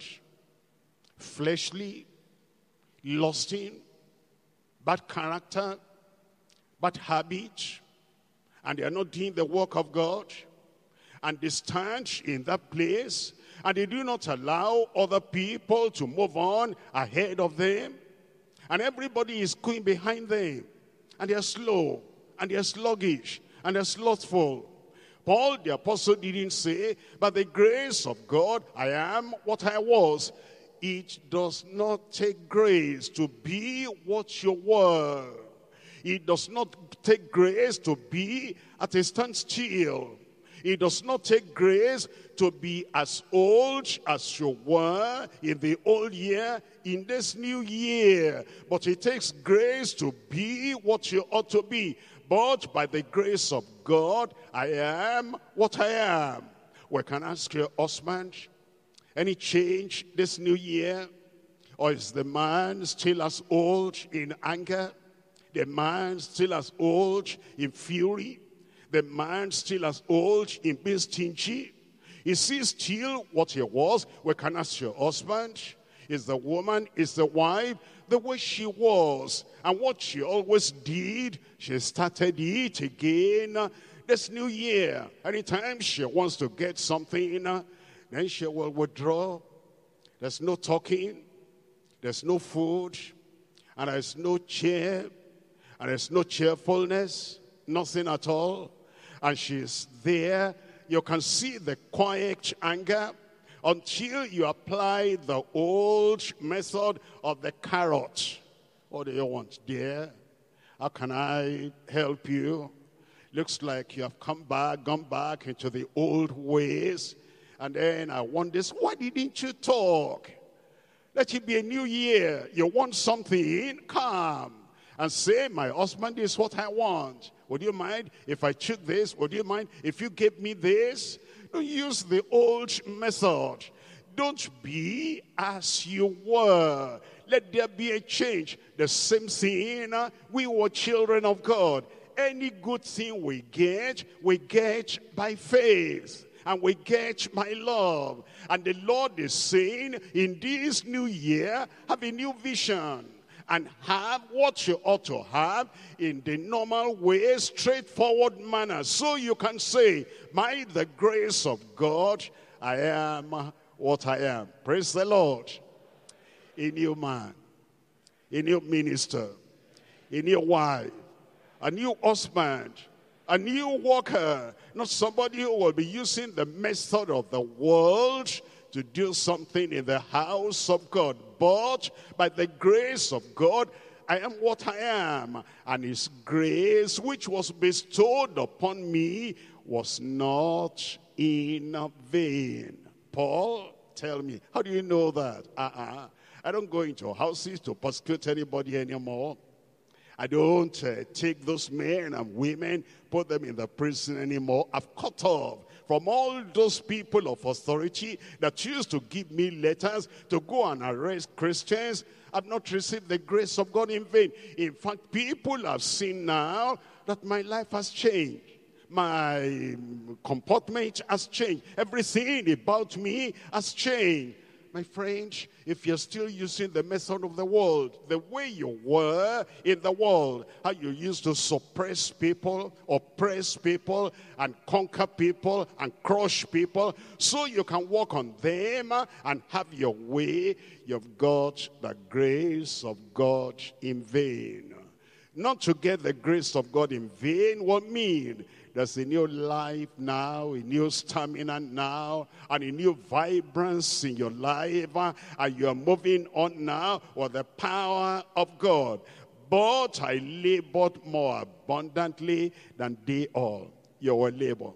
fleshly, lusting, bad character, bad habit, and they are not doing the work of God, and they stand in that place, and they do not allow other people to move on ahead of them, And everybody is going behind them. And they're slow, and they're sluggish, and they're slothful. Paul, the apostle, didn't say, by the grace of God, I am what I was. It does not take grace to be what you were. It does not take grace to be at a standstill. It does not take grace to be as old as you were in the old year, in this new year. But it takes grace to be what you ought to be. But by the grace of God, I am what I am. We can ask your husband, any change this new year? Or is the man still as old in anger? The man still as old in fury? The man still as old in being stingy? Is he still what he was? We can ask your husband. Is the woman, is the wife the way she was? And what she always did, she started it again this new year. Anytime she wants to get something, then she will withdraw. There's no talking. There's no food. And there's no cheer. And there's no cheerfulness. Nothing at all. And she's there. You can see the quiet anger until you apply the old method of the carrot. What do you want, dear? How can I help you? Looks like you have come back, gone back into the old ways. And then I want this. Why didn't you talk? Let it be a new year. You want something? Come and say, my husband, this is what I want. Would you mind if I took this? Would you mind if you gave me this? Don't use the old method. Don't be as you were. Let there be a change. The same thing, we were children of God. Any good thing we get, we get by faith. And we get by love. And the Lord is saying, in this new year, have a new vision. And have what you ought to have in the normal way, straightforward manner. So you can say, by the grace of God, I am what I am. Praise the Lord. A new man, a new minister, a new wife, a new husband, a new worker. Not somebody who will be using the method of the world to do something in the house of God. But by the grace of God, I am what I am. And his grace, which was bestowed upon me, was not in vain. Paul, tell me, how do you know that? Uh-uh. I don't go into houses to persecute anybody anymore. I don't uh, take those men and women, put them in the prison anymore. I've cut off from all those people of authority that used to give me letters to go and arrest Christians. I've not received the grace of God in vain. In fact, people have seen now that my life has changed. My comportment has changed. Everything about me has changed. My friend, if you're still using the method of the world, the way you were in the world, how you used to suppress people, oppress people, and conquer people, and crush people, so you can walk on them and have your way, you've got the grace of God in vain. Not to get the grace of God in vain will mean there's a new life now, a new stamina now, and a new vibrance in your life, and you are moving on now with the power of God. But I labored more abundantly than they all. Your labor.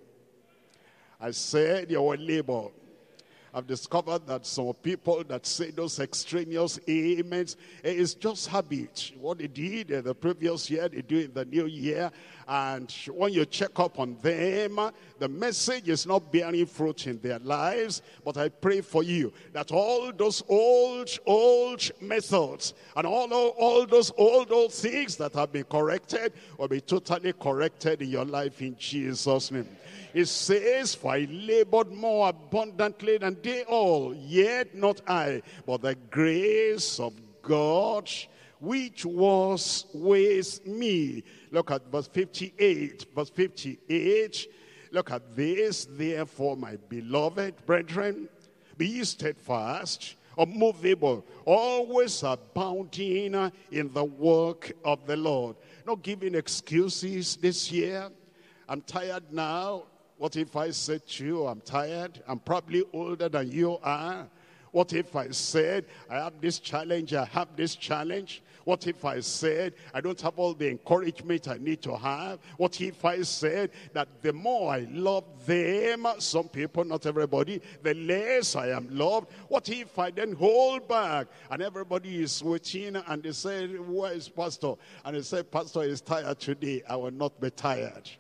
I said your labor. I've discovered that some people that say those extraneous amens, it's just habit. What they did the previous year, they do in the new year. And when you check up on them, the message is not bearing fruit in their lives. But I pray for you that all those old, old methods and all, all those old, old things that have been corrected will be totally corrected in your life in Jesus' name. It says, for I labored more abundantly than they all, yet not I, but the grace of God which was with me. Look at verse fifty-eight. Verse fifty-eight. Look at this. Therefore, my beloved brethren, be ye steadfast, unmovable, always abounding in the work of the Lord. Not giving excuses this year. I'm tired now. What if I said to you, I'm tired? I'm probably older than you are. What if I said, I have this challenge, I have this challenge? What if I said, I don't have all the encouragement I need to have? What if I said that the more I love them, some people, not everybody, the less I am loved? What if I then hold back and everybody is waiting and they say, where is Pastor? And they say, Pastor is tired today. I will not be tired.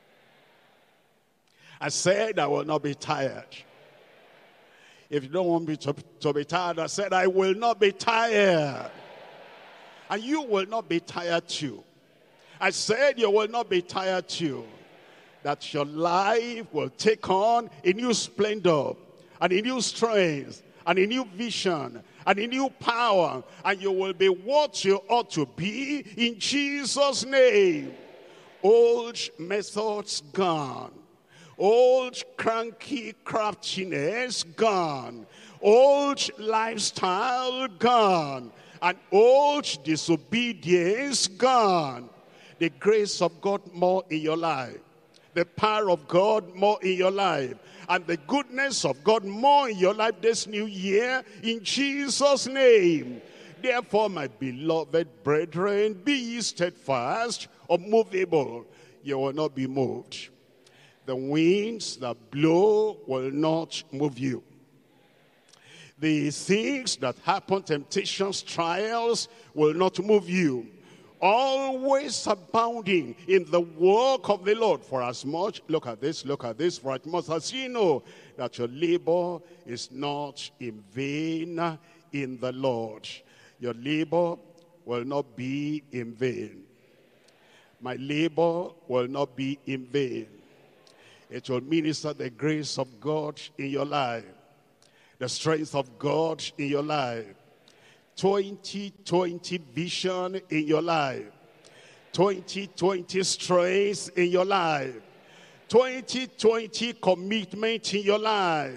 I said I will not be tired. If you don't want me to, to be tired, I said I will not be tired. And you will not be tired too. I said you will not be tired too. That your life will take on a new splendor, and a new strength, and a new vision, and a new power. And you will be what you ought to be in Jesus' name. Old methods gone. Old cranky craftiness gone. Old lifestyle gone. And old disobedience gone. The grace of God more in your life. The power of God more in your life. And the goodness of God more in your life this new year. In Jesus' name. Therefore, my beloved brethren, be ye steadfast, unmovable. You will not be moved. The winds that blow will not move you. The things that happen, temptations, trials, will not move you. Always abounding in the work of the Lord. For as much, look at this, look at this, for as much as you know that your labor is not in vain in the Lord. Your labor will not be in vain. My labor will not be in vain. It will minister the grace of God in your life. The strength of God in your life. twenty twenty vision in your life. twenty twenty strength in your life. twenty twenty commitment in your life.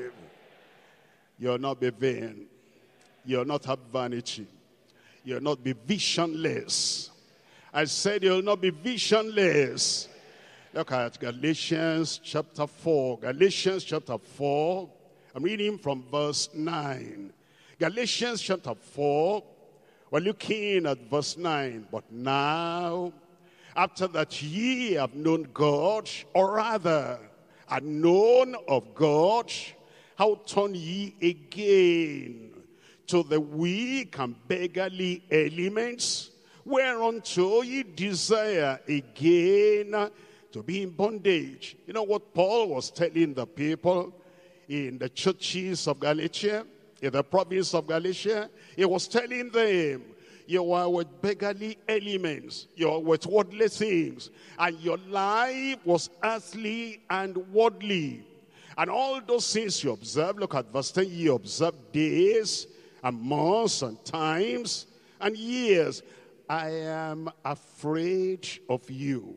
You'll not be vain. You'll not have vanity. You'll not be visionless. I said you'll not be visionless. Look at Galatians chapter four. Galatians chapter four. I'm reading from verse nine. Galatians chapter four. We're looking at verse nine. But now, after that ye have known God, or rather, are known of God, how turn ye again to the weak and beggarly elements, whereunto ye desire again to be in bondage. You know what Paul was telling the people in the churches of Galatia, in the province of Galatia? He was telling them, you are with beggarly elements, you are with worldly things, and your life was earthly and worldly. And all those things you observe, look at verse ten, you observe days and months and times and years. I am afraid of you,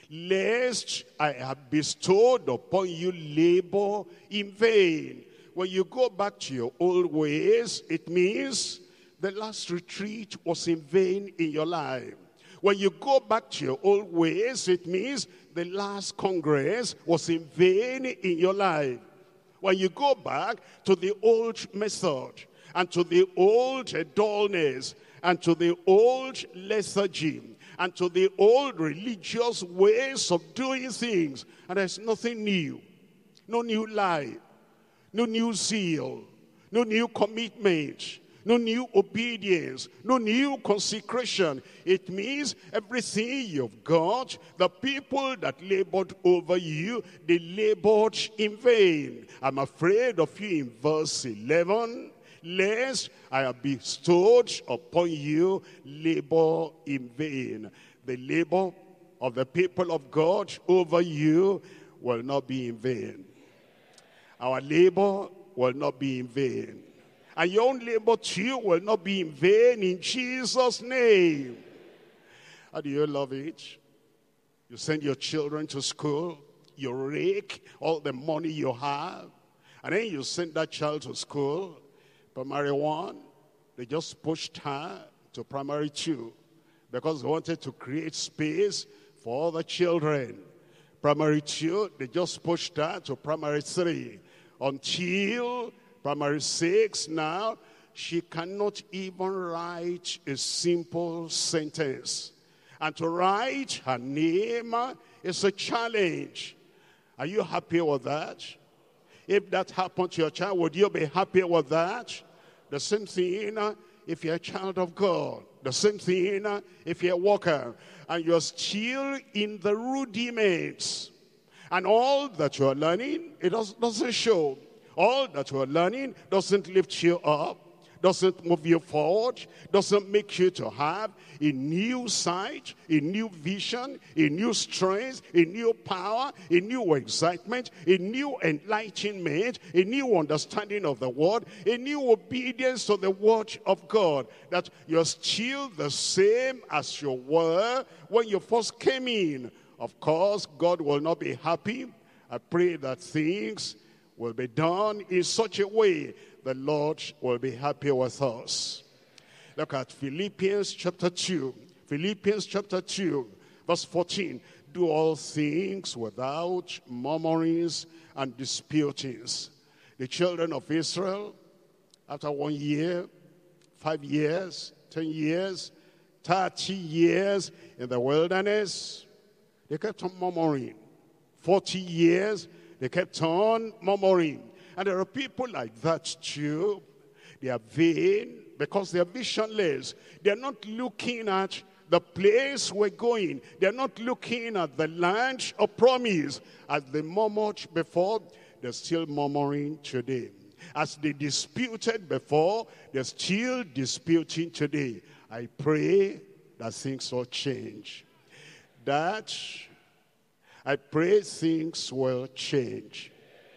lest I have bestowed upon you labor in vain. When you go back to your old ways, it means the last retreat was in vain in your life. When you go back to your old ways, it means the last congress was in vain in your life. When you go back to the old method and to the old dullness and to the old lethargy and to the old religious ways of doing things, and there's nothing new, no new life, no new zeal, no new commitment, no new obedience, no new consecration. It means everything you've got, the people that labored over you, they labored in vain. I'm afraid of you in verse eleven, lest I have bestowed upon you labor in vain. The labor of the people of God over you will not be in vain. Our labor will not be in vain. And your own labor too will not be in vain in Jesus' name. How do you love it? You send your children to school, you rake all the money you have, and then you send that child to school, Primary one, they just pushed her to primary two because they wanted to create space for other children. Primary two, they just pushed her to primary three until primary six. Now, she cannot even write a simple sentence. And to write her name is a challenge. Are you happy with that? If that happened to your child, would you be happy with that? The same thing if you're a child of God. The same thing if you're a worker. And you're still in the rudiments. And all that you're learning, it doesn't show. All that you're learning doesn't lift you up, doesn't move you forward, doesn't make you to have a new sight, a new vision, a new strength, a new power, a new excitement, a new enlightenment, a new understanding of the word, a new obedience to the word of God. That you're still the same as you were when you first came in. Of course, God will not be happy. I pray that things will be done in such a way the Lord will be happy with us. Look at Philippians chapter two. Philippians chapter two, verse fourteen. Do all things without murmurings and disputings. The children of Israel, after one year, five years, ten years, thirty years in the wilderness, they kept on murmuring. forty years, they kept on murmuring. And there are people like that too. They are vain because they are visionless. They are not looking at the place we're going. They are not looking at the land of promise. As they murmured before, they're still murmuring today. As they disputed before, they're still disputing today. I pray that things will change. That I pray things will change.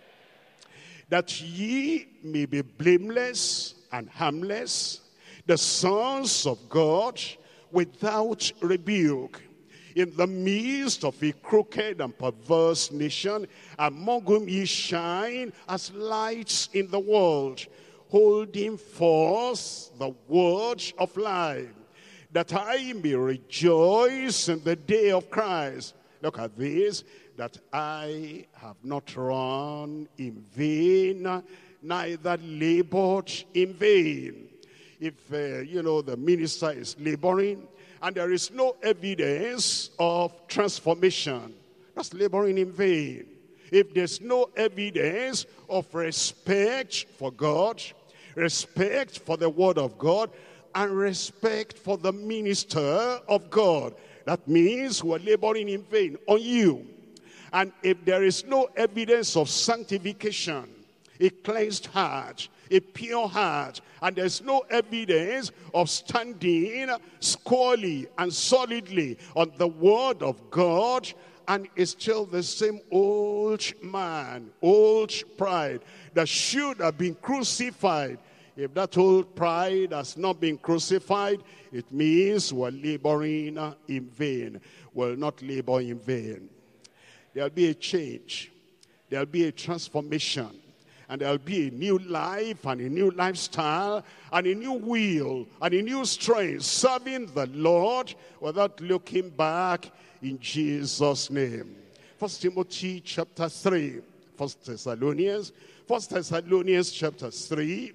That ye may be blameless and harmless, the sons of God without rebuke, in the midst of a crooked and perverse nation, among whom ye shine as lights in the world, holding forth the word of life, that I may rejoice in the day of Christ. Look at this, that I have not run in vain, neither labored in vain. If, uh, you know, the minister is laboring and there is no evidence of transformation, that's laboring in vain. If there's no evidence of respect for God, respect for the word of God, and respect for the minister of God, that means we're laboring in vain on you. And if there is no evidence of sanctification, a cleansed heart, a pure heart, and there's no evidence of standing squarely and solidly on the word of God, and it's still the same old man, old pride that should have been crucified. If that old pride has not been crucified, it means we're laboring in vain. We'll not labor in vain. There'll be a change. There'll be a transformation. And there'll be a new life and a new lifestyle and a new will and a new strength serving the Lord without looking back, in Jesus' name. First Timothy chapter three. First Thessalonians. First Thessalonians chapter three.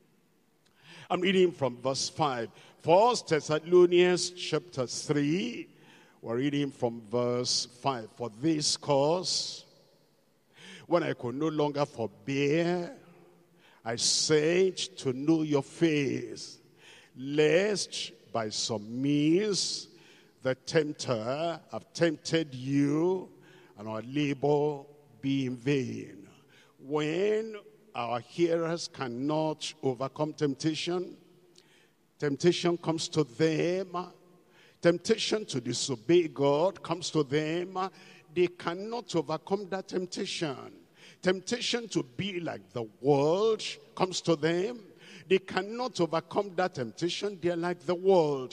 I'm reading from verse five. First Thessalonians chapter three. We're reading from verse five. For this cause, when I could no longer forbear, I said to know your face, lest by some means the tempter have tempted you, and our labor be in vain. When our hearers cannot overcome temptation, temptation comes to them. Temptation to disobey God comes to them. They cannot overcome that temptation. Temptation to be like the world comes to them. They cannot overcome that temptation. They're like the world.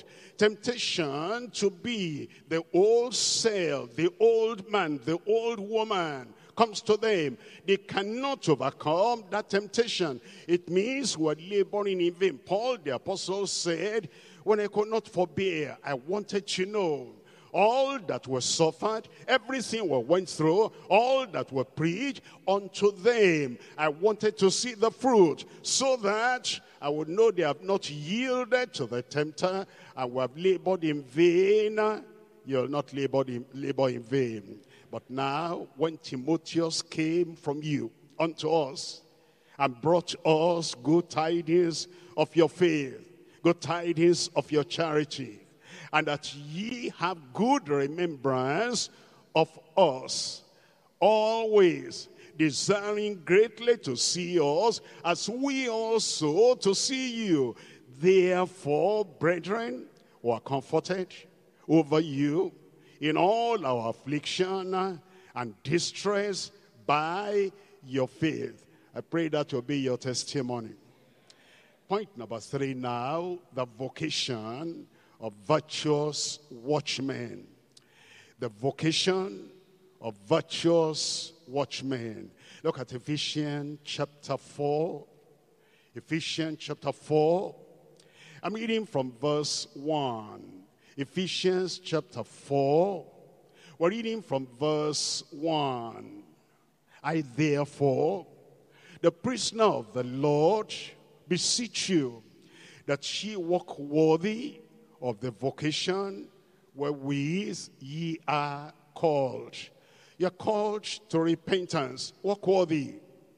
Temptation to be the old self, the old man, the old woman comes to them, they cannot overcome that temptation. It means we're laboring in vain. Paul the apostle said, when I could not forbear, I wanted to know all that was suffered, everything we went through, all that were preached unto them. I wanted to see the fruit, so that I would know they have not yielded to the tempter, and we have labored in vain. You'll not labor in, labor in vain. But now, when Timotheus came from you unto us, and brought us good tidings of your faith, good tidings of your charity, and that ye have good remembrance of us, always desiring greatly to see us, as we also to see you. Therefore, brethren, we are comforted over you in all our affliction and distress by your faith. I pray that will be your testimony. Point number three now, the vocation of virtuous watchmen. The vocation of virtuous watchmen. Look at Ephesians chapter four. Ephesians chapter four. I'm reading from verse one. Ephesians chapter four. We're reading from verse one. I therefore, the prisoner of the Lord, beseech you that ye walk worthy of the vocation wherewith ye are called. You're called to repentance. Walk worthy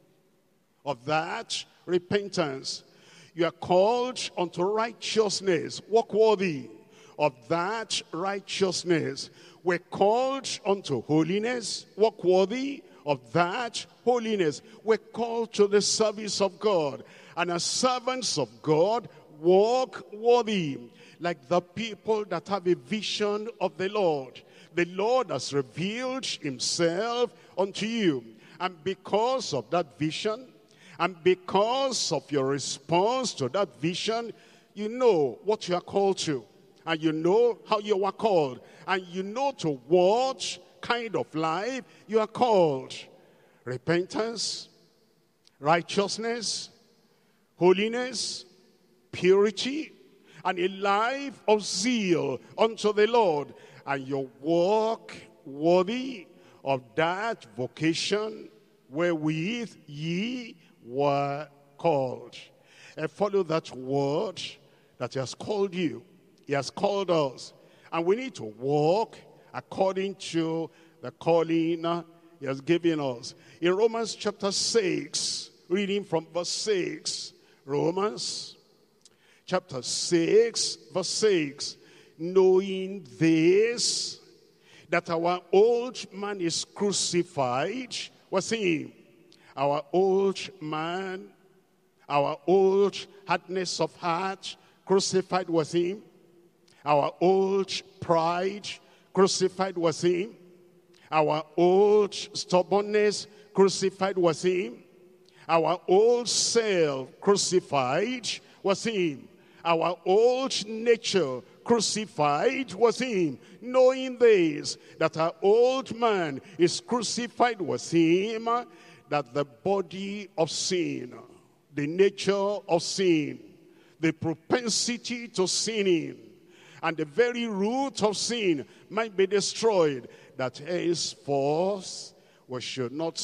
of that repentance. You are called unto righteousness. Walk worthy of that righteousness. We're called unto holiness. Walk worthy of that holiness. We're called to the service of God. And as servants of God, walk worthy, like the people that have a vision of the Lord. The Lord has revealed himself unto you. And because of that vision, and because of your response to that vision, you know what you are called to. And you know how you are called. And you know to what kind of life you are called. Repentance, righteousness, holiness, purity, and a life of zeal unto the Lord. And you walk worthy of that vocation wherewith ye were called. And follow that word that he has called you. He has called us. And we need to walk according to the calling he has given us. In Romans chapter six, reading from verse six. Romans chapter six, verse six. Knowing this, that our old man is crucified with him. Our old man, our old hardness of heart, crucified with him. Our old pride, crucified with him. Our old stubbornness, crucified with him. Our old self, crucified with him. Our old nature, crucified with him. Knowing this, that our old man is crucified with him, that the body of sin, the nature of sin, the propensity to sinning, and the very root of sin might be destroyed, that henceforth we should not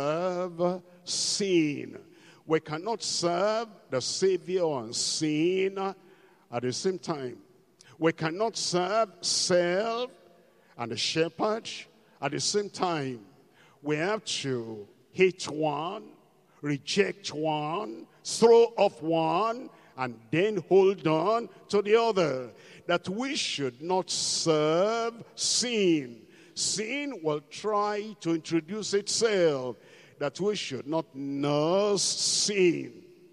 serve sin. We cannot serve the Savior and sin at the same time. We cannot serve self and the shepherd at the same time. We have to hate one, reject one, throw off one, and then hold on to the other. That we should not serve sin. Sin will try to introduce itself. That we should not nurse sin.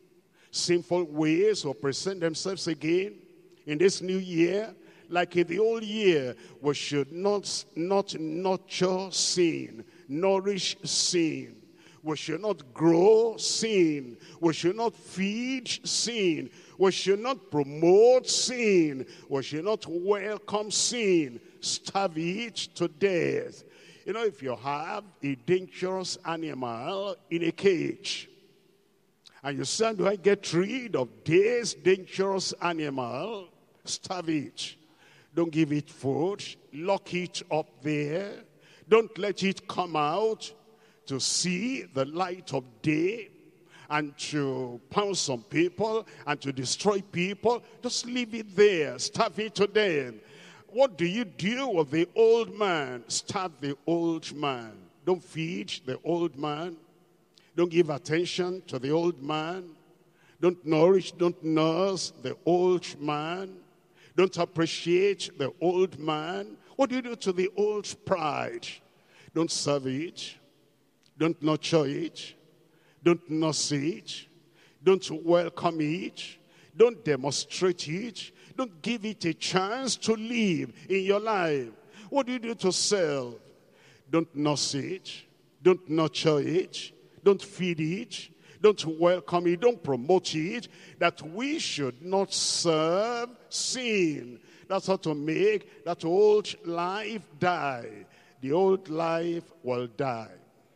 Sinful ways will present themselves again in this new year. Like in the old year, we should not, not nurture sin, nourish sin. We should not grow sin. We should not feed sin. We should not promote sin. We should not welcome sin. Starve it to death. You know, if you have a dangerous animal in a cage, and you say, do I get rid of this dangerous animal? Starve it. Don't give it food. Lock it up there. Don't let it come out to see the light of day and to pounce on people and to destroy people. Just leave it there. Starve it to death. What do you do with the old man? Starve the old man. Don't feed the old man. Don't give attention to the old man. Don't nourish, don't nurse the old man. Don't appreciate the old man. What do you do to the old pride? Don't serve it. Don't nurture it. Don't nurse it. Don't welcome it. Don't demonstrate it. Don't give it a chance to live in your life. What do you do to self? Don't nurse it. Don't nurture it. Don't feed it. Don't welcome it. Don't promote it. That we should not serve sin. That's how to make that old life die. The old life will die.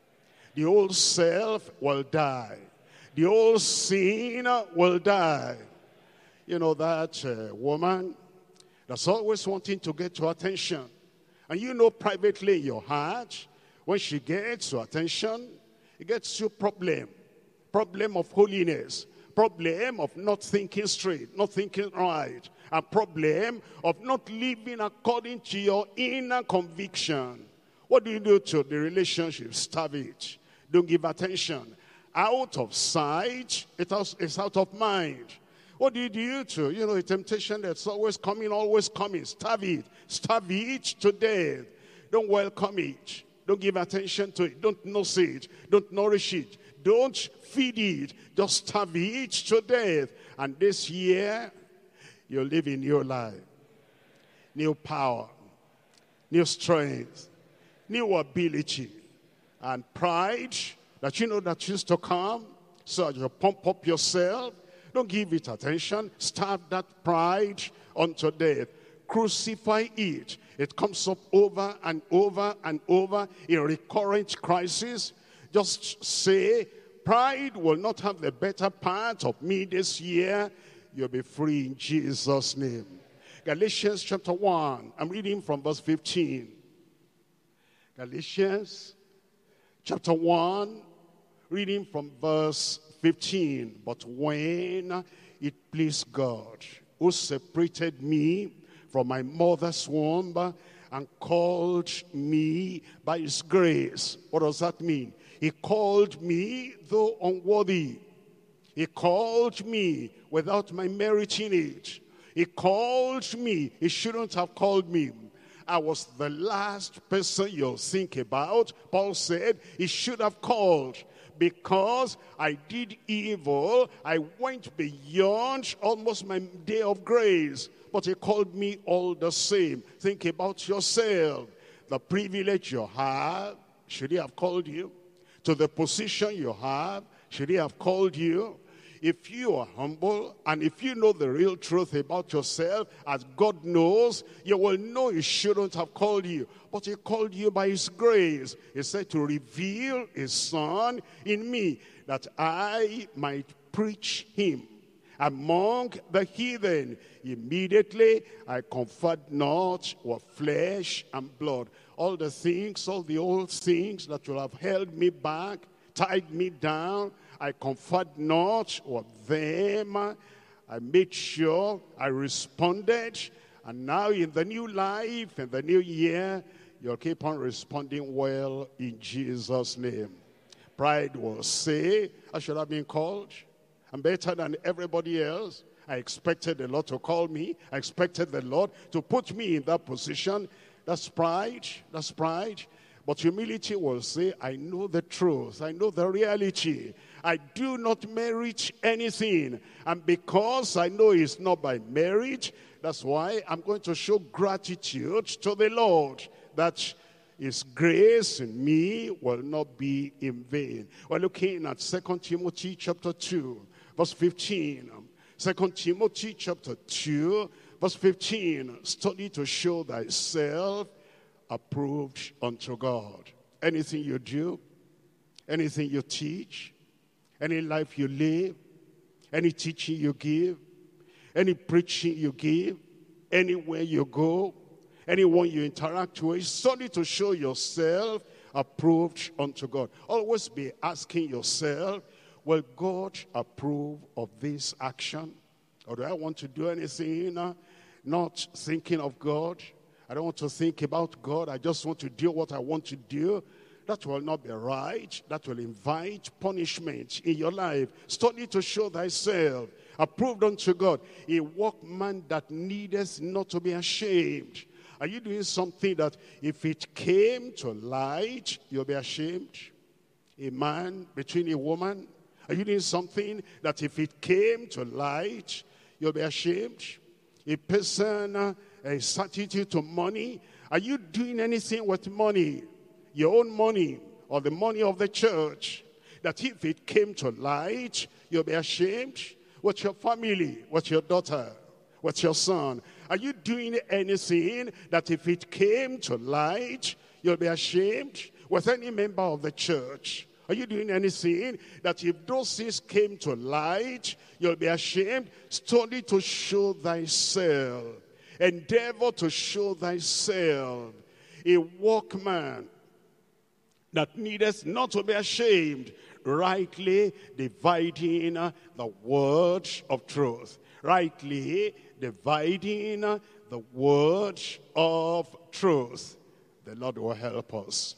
The old self will die. The old sin will die. You know that uh, woman that's always wanting to get your attention. And you know privately in your heart, when she gets your attention, it gets you problem. Problem of holiness. Problem of not thinking straight, not thinking right. A problem of not living according to your inner conviction. What do you do to the relationship? Starve it. Don't give attention. Out of sight, it's out of mind. What do you do to, you know, a temptation that's always coming, always coming? Starve it. Starve it to death. Don't welcome it. Don't give attention to it. Don't nurse it. Don't nourish it. Don't feed it. Just starve it to death. And this year, you'll live in new life. New power. New strength. New ability. And pride that you know that used to come. So you pump up yourself. Don't give it attention. Starve that pride unto death. Crucify it. It comes up over and over and over in recurrent crisis. Just say, pride will not have the better part of me this year. You'll be free in Jesus' name. Galatians chapter one. I'm reading from verse fifteen. Galatians chapter one, reading from verse fifteen. But when it pleased God, who separated me from my mother's womb and called me by his grace. What does that mean? He called me though unworthy. He called me without my meriting it. He called me. He shouldn't have called me. I was the last person you'll think about. Paul said he should have called. Because I did evil, I went beyond almost my day of grace. But he called me all the same. Think about yourself. The privilege you have, should he have called you? To the position you have, should he have called you? If you are humble and if you know the real truth about yourself, as God knows, you will know he shouldn't have called you. But he called you by his grace. He said to reveal his son in me, that I might preach him among the heathen. Immediately I conferred not with flesh and blood. All the things, all the old things that will have held me back, tied me down, I conferred not with them. I made sure I responded. And now in the new life, in the new year, you'll keep on responding well in Jesus' name. Pride will say, I should have been called. I'm better than everybody else. I expected the Lord to call me. I expected the Lord to put me in that position. That's pride. That's pride. But humility will say, I know the truth. I know the reality. I do not merit anything. And because I know it's not by merit, that's why I'm going to show gratitude to the Lord, that his grace in me will not be in vain. We're looking at Second Timothy chapter two, verse fifteen. Second Timothy chapter two, verse fifteen. Study to show thyself approved unto God. Anything you do, anything you teach, any life you live, any teaching you give, any preaching you give, anywhere you go, anyone you interact with, study to show yourself approved unto God. Always be asking yourself, will God approve of this action? Or do I want to do anything uh, not thinking of God? I don't want to think about God. I just want to do what I want to do. That will not be right. That will invite punishment in your life. Study to show thyself approved unto God, a workman that needeth not to be ashamed. Are you doing something that if it came to light, you'll be ashamed? A man between a woman? Are you doing something that if it came to light, you'll be ashamed? A person, uh, a attitude to money? Are you doing anything with money? Your own money or the money of the church? That if it came to light, you'll be ashamed? With your family, with your daughter, with your son? Are you doing anything that if it came to light, you'll be ashamed? With any member of the church? Are you doing anything that if those things came to light, you'll be ashamed? Study to show thyself. Endeavor to show thyself a workman that needeth not to be ashamed, rightly dividing the word of truth. Rightly dividing the word of truth. The Lord will help us.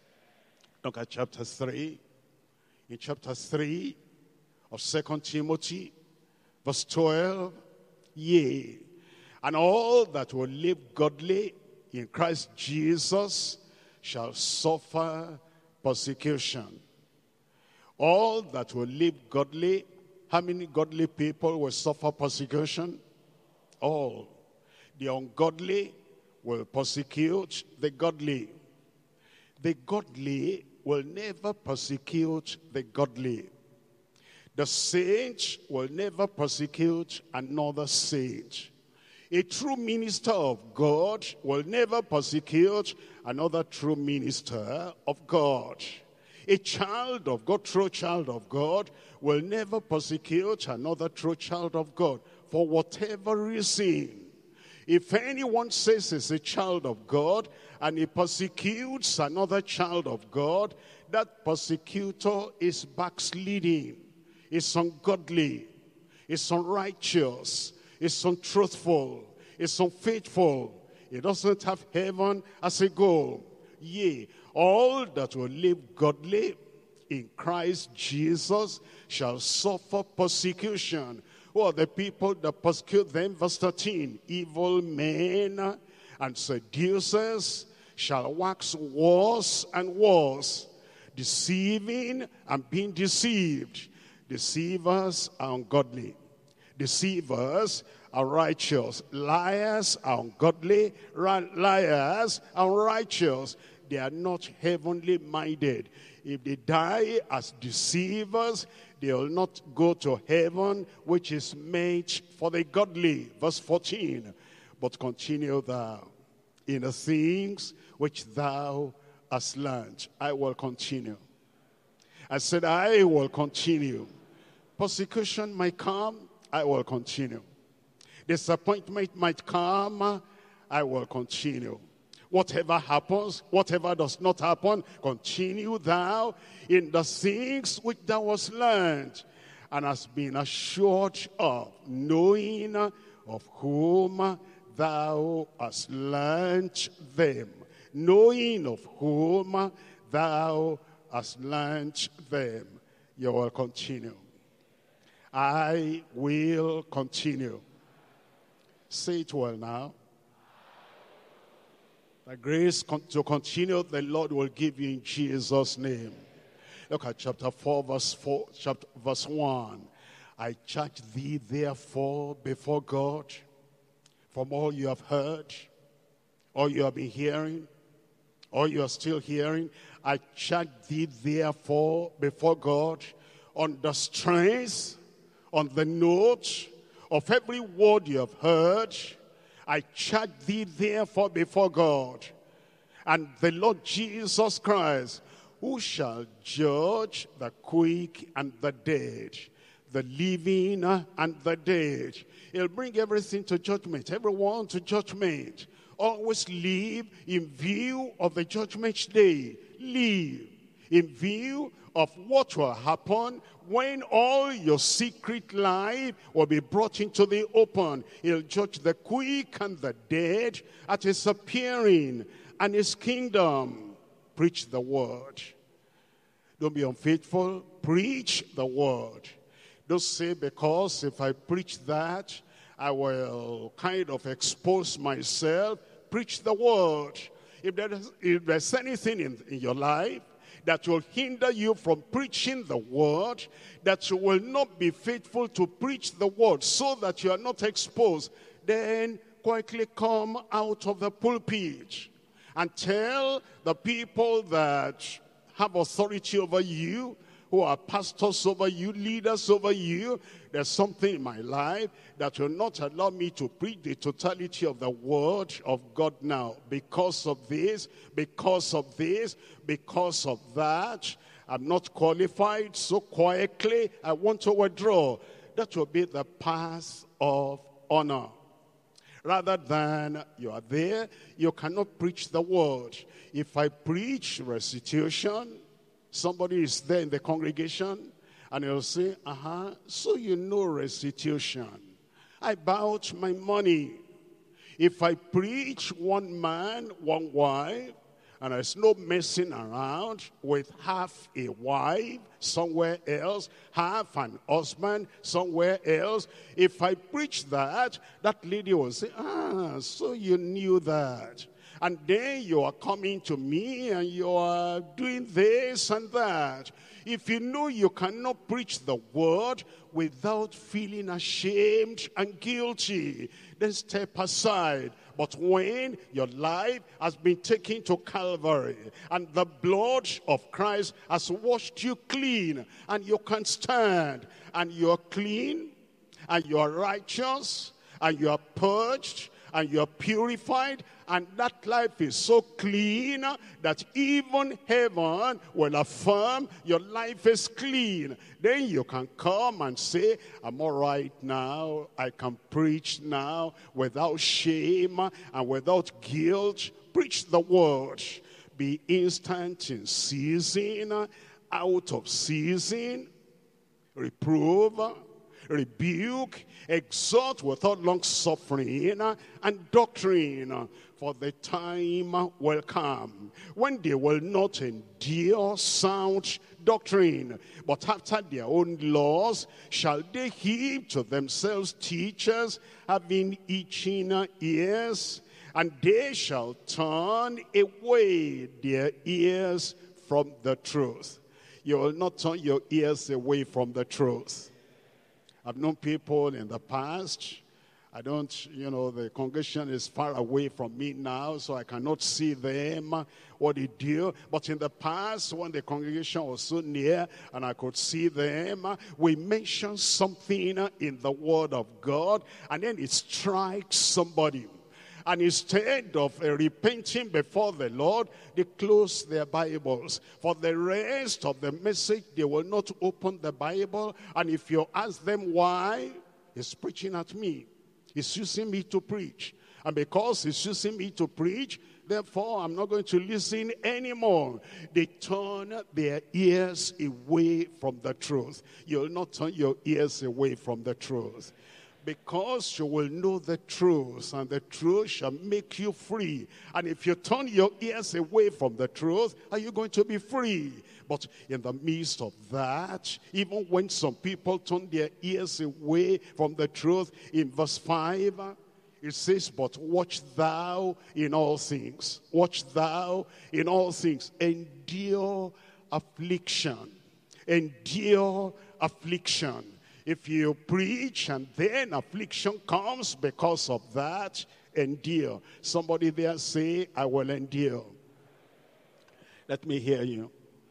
Look at chapter three. In chapter three of Second Timothy, verse twelve, yea, and all that will live godly in Christ Jesus shall suffer persecution. All that will live godly, how many godly people will suffer persecution? All. The ungodly will persecute the godly. The godly will never persecute the godly. The saint will never persecute another saint. A true minister of God will never persecute another true minister of God. A child of God, true child of God, will never persecute another true child of God for whatever reason. If anyone says he's a child of God and he persecutes another child of God, that persecutor is backsliding, is ungodly, is unrighteous, is untruthful, is unfaithful. He doesn't have heaven as a goal. Yea, all that will live godly in Christ Jesus shall suffer persecution. Who are the people that persecute them? Verse thirteen, evil men and seducers shall wax worse and worse, deceiving and being deceived. Deceivers are ungodly. Deceivers are righteous. Liars are ungodly. Liars are righteous. They are not heavenly minded. If they die as deceivers, they will not go to heaven, which is made for the godly. Verse fourteen, but continue thou in the things which thou hast learned. I will continue. I said, I will continue. Persecution might come, I will continue. Disappointment might come, I will continue. Whatever happens, whatever does not happen, continue thou in the things which thou hast learned and hast been assured of, knowing of whom thou hast learned them. Knowing of whom thou hast learned them. You will continue. I will continue. Say it well now. The grace to continue, the Lord will give you in Jesus' name. Look at chapter four, verse four, chapter verse one. I charge thee therefore before God, from all you have heard, all you have been hearing, all you are still hearing, I charge thee therefore before God, on the strength, on the note of every word you have heard, I charge thee therefore before God. and the Lord Jesus Christ, who shall judge the quick and the dead, the living and the dead. He'll bring everything to judgment, everyone to judgment. Always live in view of the judgment day. Live in view of what will happen when all your secret life will be brought into the open. He'll judge the quick and the dead at his appearing and his kingdom. Preach the word. Don't be unfaithful. Preach the word. Don't say, because if I preach that, I will kind of expose myself. Preach the word. If, there is, if there's anything in, in your life that will hinder you from preaching the word, that you will not be faithful to preach the word so that you are not exposed, then quietly come out of the pulpit and tell the people that have authority over you, who are pastors over you, leaders over you, there's something in my life that will not allow me to preach the totality of the word of God now. Because of this, because of this, because of that, I'm not qualified, so quietly I want to withdraw. That will be the path of honor. Rather than you are there, you cannot preach the word. If I preach restitution, somebody is there in the congregation, and he'll say, uh-huh, so you know restitution. I bought my money. If I preach one man, one wife, and there's no messing around with half a wife somewhere else, half an husband somewhere else, if I preach that, that lady will say, ah, so you knew that. And then you are coming to me and you are doing this and that. If you know you cannot preach the word without feeling ashamed and guilty, then step aside. But when your life has been taken to Calvary and the blood of Christ has washed you clean and you can stand and you're clean and you're righteous and you're purged and you're purified, and that life is so clean that even heaven will affirm your life is clean. Then you can come and say, I'm all right now. I can preach now without shame and without guilt. Preach the word. Be instant in season, out of season. Reprove, rebuke, exhort without long suffering and doctrine. For the time will come when they will not endure sound doctrine, but after their own laws shall they heap to themselves teachers having itching ears, and they shall turn away their ears from the truth. You will not turn your ears away from the truth. I've known people in the past. I don't, you know, the congregation is far away from me now, so I cannot see them, what they do. But in the past, when the congregation was so near and I could see them, we mentioned something in the word of God, and then it strikes somebody. And instead of uh, repenting before the Lord, they close their Bibles. For the rest of the message, they will not open the Bible. And if you ask them why, he's preaching at me. He's using me to preach. And because he's using me to preach, therefore I'm not going to listen anymore. They turn their ears away from the truth. You'll not turn your ears away from the truth. Because you will know the truth, and the truth shall make you free. And if you turn your ears away from the truth, are you going to be free? But in the midst of that, even when some people turn their ears away from the truth, in verse five, it says, but watch thou in all things. Watch thou in all things. Endure affliction. Endure affliction. If you preach and then affliction comes because of that, endure. Somebody there say, I will endure. Let me hear you.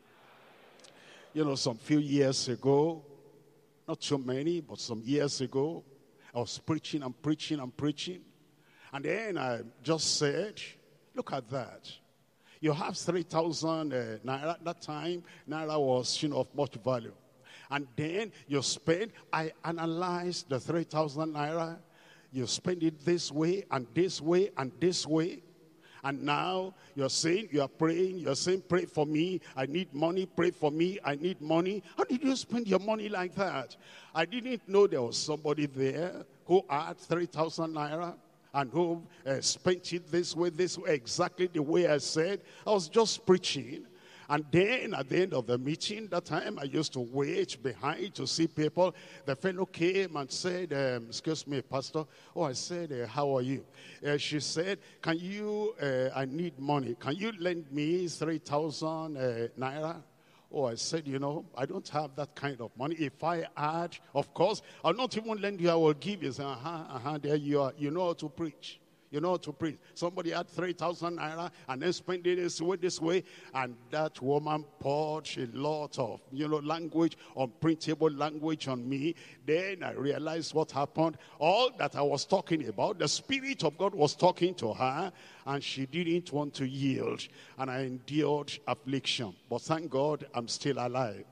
You know, some few years ago, not so many, but some years ago, I was preaching and preaching and preaching. And then I just said, look at that. You have three thousand uh, naira. At that time, naira was, you know, of much value. And then you spend, I analyzed the three thousand naira. You spend it this way and this way and this way. And now you're saying, you're praying, you're saying, pray for me, I need money, pray for me, I need money. How did you spend your money like that? I didn't know there was somebody there who had three thousand naira and who uh, spent it this way, this way, exactly the way I said. I was just preaching. And then at the end of the meeting, that time I used to wait behind to see people. The fellow came and said, um, excuse me, Pastor. Oh, I said, uh, how are you? Uh, she said, can you, uh, I need money. Can you lend me three thousand uh, naira? Oh, I said, you know, I don't have that kind of money. If I had, of course, I'll not even lend you, I will give you. Say, uh-huh, uh-huh, there you are. You know how to preach. You know how to preach. Somebody had three thousand naira and then spent it this way, this way. And that woman poured a lot of, you know, language, unprintable language on me. Then I realized what happened. All that I was talking about, the Spirit of God was talking to her. And she didn't want to yield. And I endured affliction. But thank God, I'm still alive.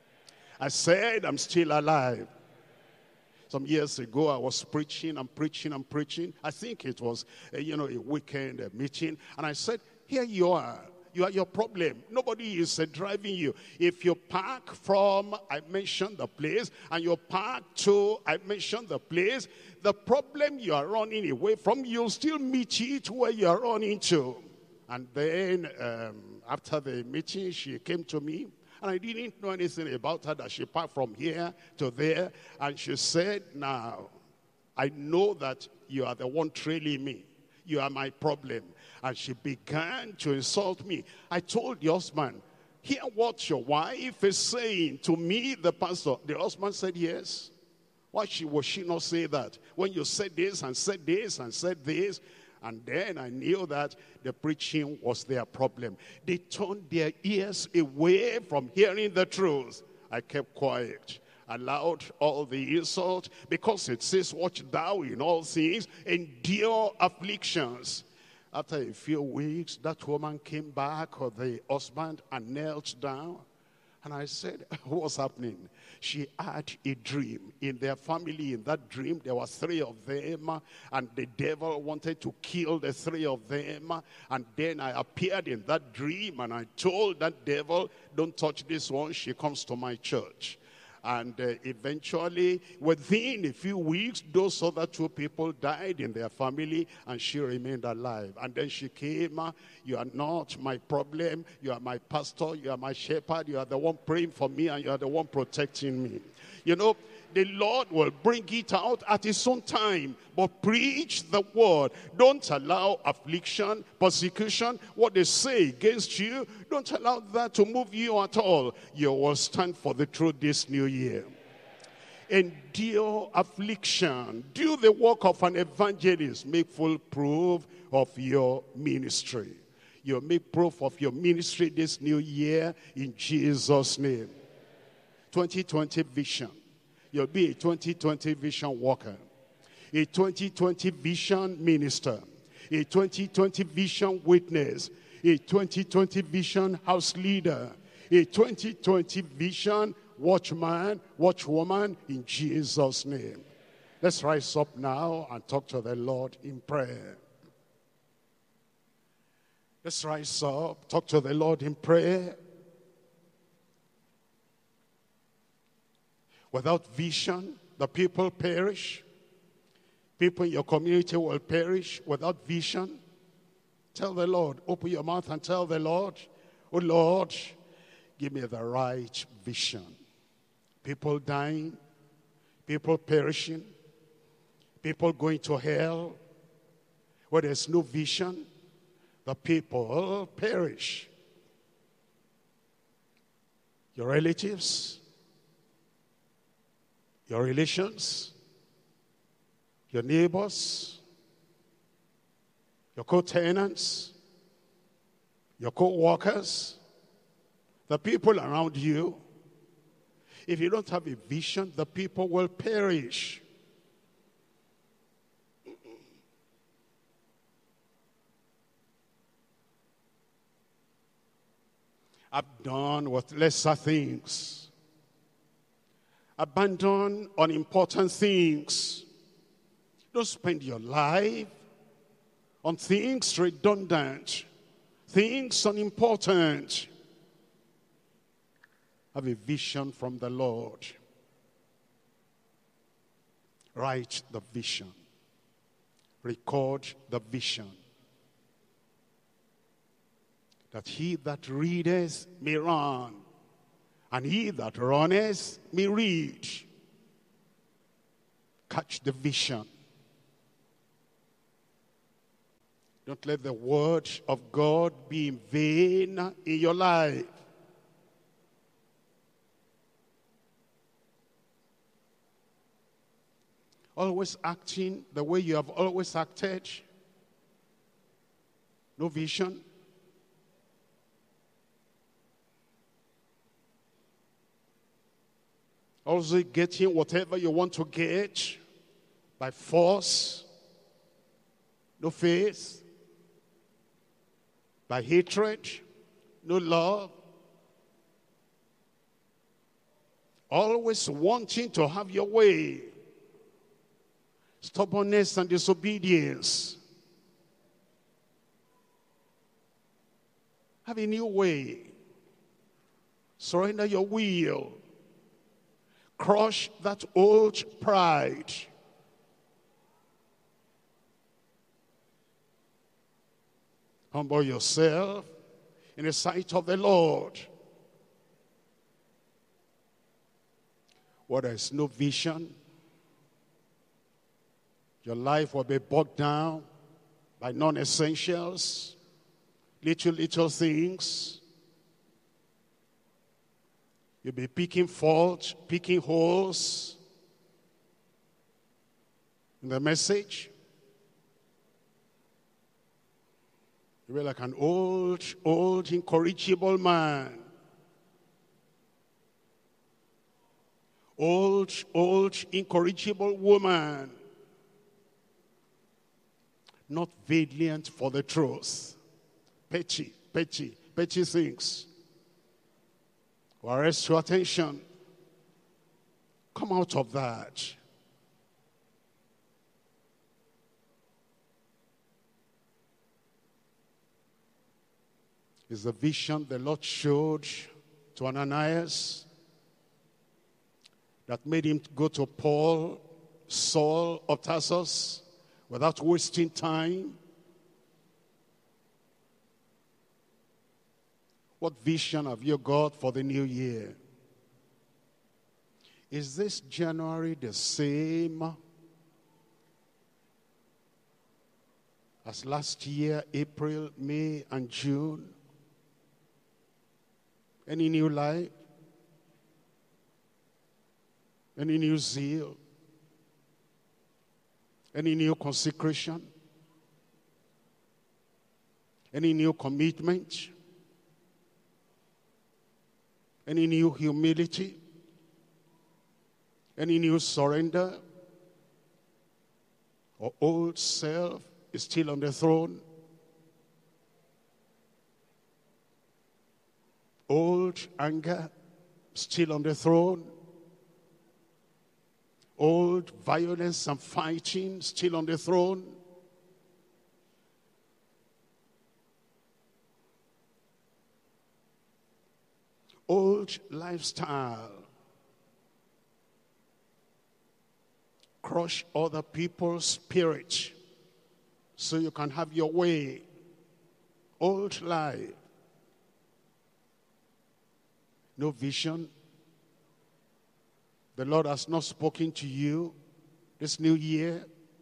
I said, I'm still alive. Some years ago, I was preaching and preaching and preaching. I think it was, uh, you know, a weekend uh, meeting. And I said, here you are. You are your problem. Nobody is uh, driving you. If you park from, I mentioned the place, and you park to, I mentioned the place, the problem you are running away from, you'll still meet it where you are running to. And then um, after the meeting, she came to me. And I didn't know anything about her, that she parked from here to there. And she said, now, I know that you are the one trailing me. You are my problem. And she began to insult me. I told the husband, hear what your wife is saying to me, the pastor. The husband said, yes. Why she, would she not say that? When you said this and said this and said this. And then I knew that the preaching was their problem. They turned their ears away from hearing the truth. I kept quiet, allowed all the insult, because it says, watch thou in all things, endure afflictions. After a few weeks, that woman came back, or the husband, and knelt down. And I said, what's happening? She had a dream. In their family, in that dream, there were three of them. And the devil wanted to kill the three of them. And then I appeared in that dream. And I told that devil, don't touch this one. She comes to my church. And uh, eventually, within a few weeks, those other two people died in their family, and she remained alive. And then she came, uh, you are not my problem, you are my pastor, you are my shepherd, you are the one praying for me, and you are the one protecting me. You know, the Lord will bring it out at his own time. But preach the word. Don't allow affliction, persecution, what they say against you. Don't allow that to move you at all. You will stand for the truth this new year. Endure affliction. Do the work of an evangelist. Make full proof of your ministry. You make proof of your ministry this new year in Jesus' name. twenty twenty vision. You'll be a twenty twenty vision worker, a twenty twenty vision minister, a twenty twenty vision witness, a twenty twenty vision house leader, a twenty twenty vision watchman, watchwoman in Jesus' name. Let's rise up now and talk to the Lord in prayer. Let's rise up, talk to the Lord in prayer. Without vision, the people perish. People in your community will perish without vision. Tell the Lord, open your mouth and tell the Lord, oh Lord, give me the right vision. People dying, people perishing, people going to hell. Where there's no vision, the people perish. Your relatives, your relations, your neighbors, your co-tenants, your co-workers, the people around you. If you don't have a vision, the people will perish. I've done with lesser things. Abandon unimportant things. Don't spend your life on things redundant, things unimportant. Have a vision from the Lord. Write the vision. Record the vision. That he that readeth may run, and he that runneth may read. Catch the vision. Don't let the word of God be in vain in your life. Always acting the way you have always acted. No vision. Also getting whatever you want to get by force. No faith. By hatred. No love. Always wanting to have your way. Stubbornness and disobedience. Have a new way. Surrender your will. Crush that old pride. Humble yourself in the sight of the Lord. Where there is no vision, your life will be bogged down by non-essentials, little, little things. You'll be picking fault, picking holes in the message. You'll be like an old, old, incorrigible man. Old, old, incorrigible woman. Not valiant for the truth. Petty, petty, petty things. Will arrest your attention. Come out of that. Is the vision the Lord showed to Ananias that made him go to Paul, Saul of Tarsus, without wasting time? What vision have you got for the new year? Is this January the same as last year, April, May, and June? Any new life? Any new zeal? Any new consecration? Any new commitment? Any new humility? Any new surrender? Or old self is still on the throne? Old anger still on the throne? Old violence and fighting still on the throne? Old lifestyle. Crush other people's spirit so you can have your way. Old life. No vision. The Lord has not spoken to you this new year.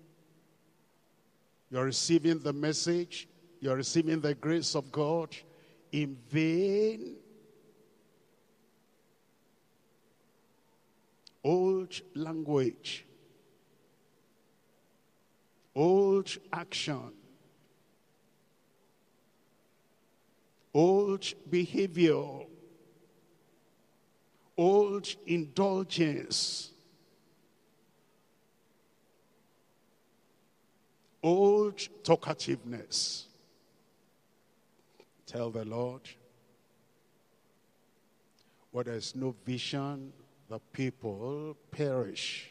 You're receiving the message. You're receiving the grace of God in vain. Old language. Old action. Old behavior. Old indulgence. Old talkativeness. Tell the Lord, Where there is no vision, the people perish.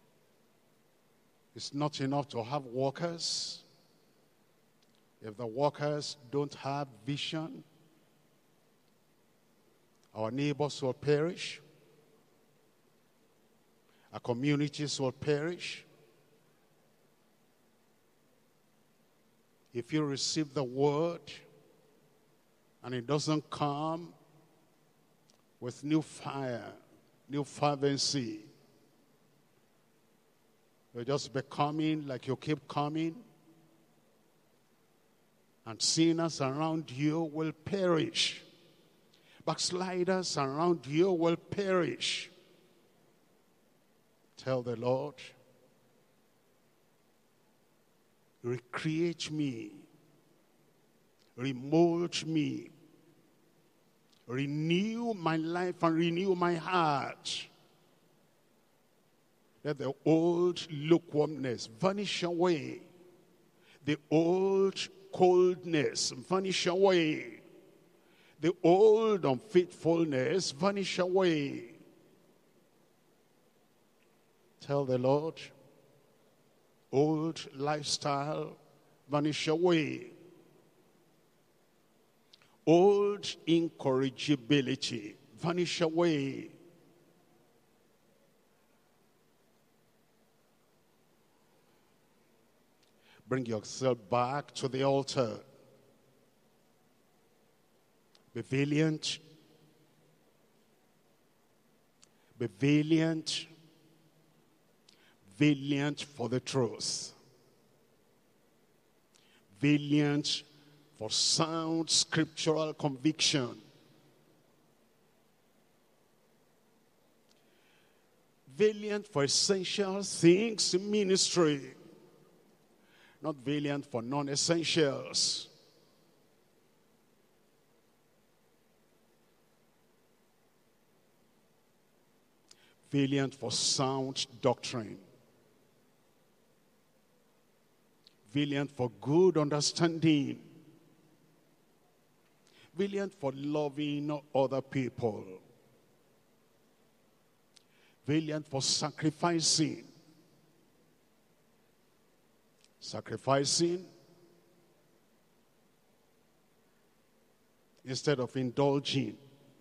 It's not enough to have workers. If the workers don't have vision, our neighbors will perish. Our communities will perish. If you receive the word and it doesn't come with new fire, new fervency, you're just becoming like you keep coming, and sinners around you will perish. Backsliders around you will perish. Tell the Lord, recreate me, remold me, renew my life and renew my heart. Let the old lukewarmness vanish away. The old coldness vanish away. The old unfaithfulness vanish away. Tell the Lord, old lifestyle vanish away. Old incorrigibility vanish away. Bring yourself back to the altar. Be valiant. Be valiant. Valiant for the truth. Valiant for sound scriptural conviction. Valiant for essential things in ministry. Not valiant for non-essentials. Valiant for sound doctrine. Valiant for good understanding. Valiant for loving other people. Valiant for sacrificing. Sacrificing instead of indulging.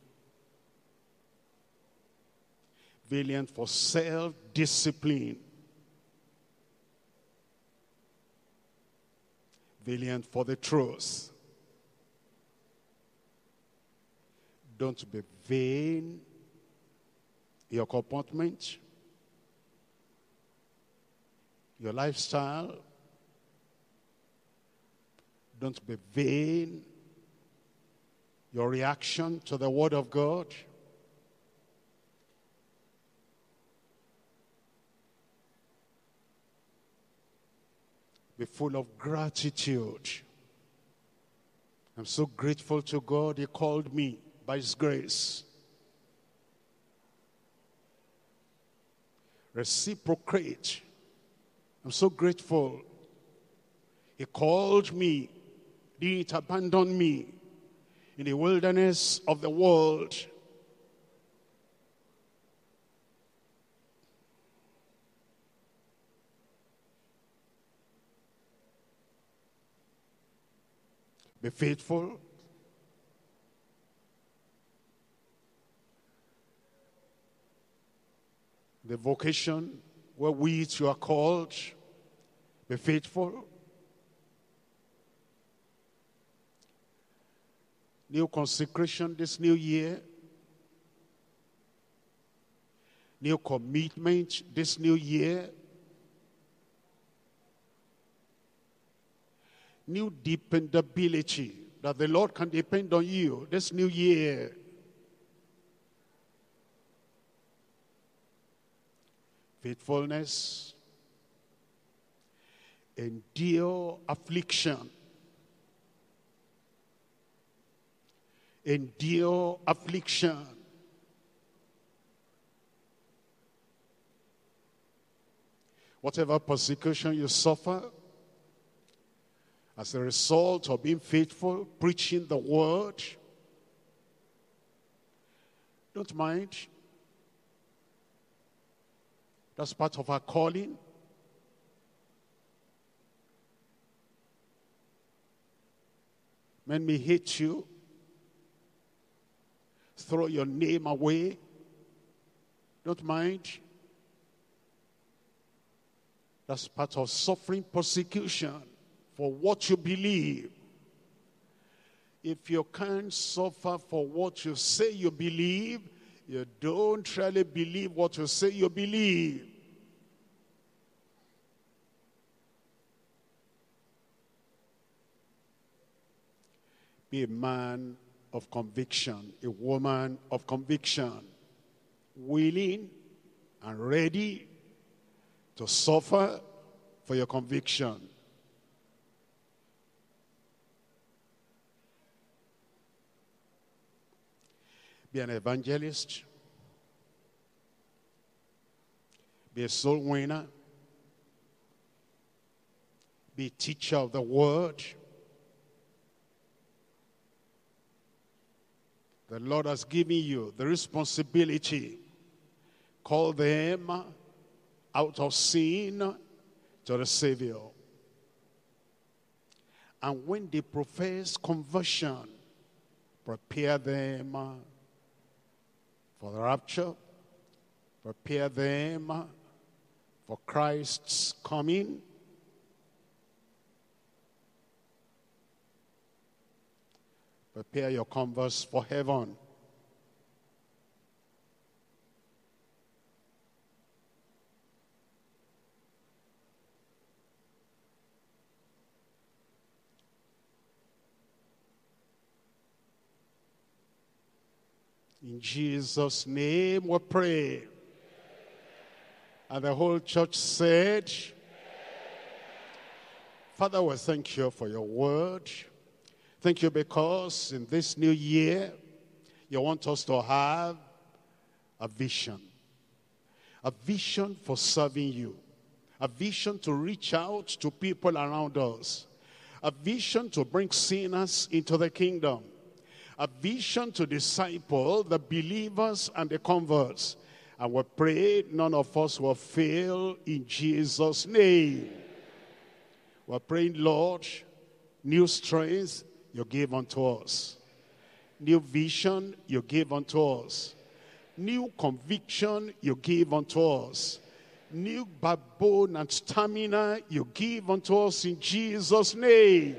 Valiant for self-discipline. Valiant for the truth. Don't be vain in your comportment, your lifestyle. Don't be vain your reaction to the word of God. Be full of gratitude. I'm so grateful to God. He called me by His grace. Reciprocate. I'm so grateful. He called me. Didn't abandon me in the wilderness of the world. Be faithful. The vocation wherewith you are called, be faithful. New consecration this new year. New commitment this new year. New dependability, that the Lord can depend on you this new year. Faithfulness. Endure affliction. Endure affliction. Whatever persecution you suffer, as a result of being faithful, preaching the word, Don't mind. That's part of our calling. Men may hate you, throw your name away. Don't mind. That's part of suffering persecution for what you believe. If you can't suffer for what you say you believe, you don't really believe what you say you believe. Be a man of conviction, a woman of conviction, willing and ready to suffer for your conviction. Be an evangelist. Be a soul winner. Be a teacher of the word. The Lord has given you the responsibility. Call them out of sin to the Savior. And when they profess conversion, prepare them for the rapture. Prepare them for Christ's coming. Prepare your converts for heaven. In Jesus' name we pray. And the whole church said, Father, we thank you for your word. Thank you because in this new year, you want us to have a vision. A vision for serving you. A vision to reach out to people around us. A vision to bring sinners into the kingdom. A vision to disciple the believers and the converts. And we pray none of us will fail in Jesus' name. We're praying, Lord, new strength you give unto us. New vision you give unto us. New conviction you give unto us. New backbone and stamina you give unto us in Jesus' name.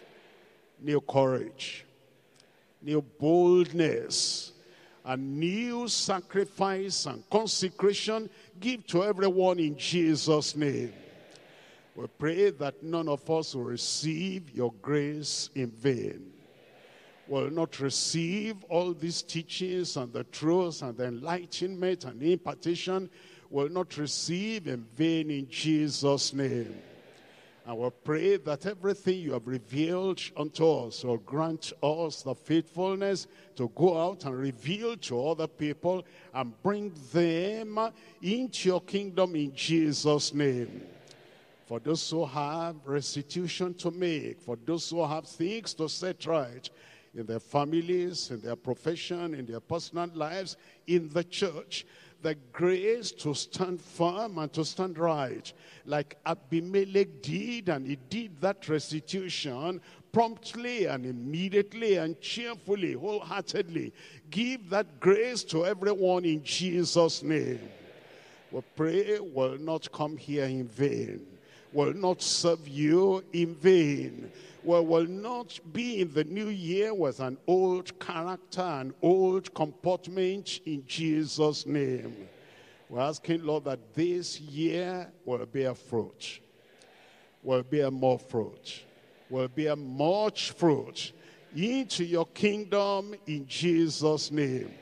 New courage. New boldness. And new sacrifice and consecration give to everyone in Jesus' name. We pray that none of us will receive your grace in vain. Will not receive all these teachings and the truths and the enlightenment and impartation. Will not receive in vain in Jesus' name. And we pray that everything you have revealed unto us will grant us the faithfulness to go out and reveal to other people and bring them into your kingdom in Jesus' name. For those who have restitution to make, for those who have things to set right in their families, in their profession, in their personal lives, in the church, the grace to stand firm and to stand right, like Abimelech did, and he did that restitution promptly and immediately and cheerfully, wholeheartedly. Give that grace to everyone in Jesus' name. We pray will not come here in vain, will not serve you in vain. We will not be in the new year with an old character, an old comportment in Jesus' name. We're asking, Lord, that this year will bear fruit, will bear more fruit, will bear much fruit into your kingdom in Jesus' name.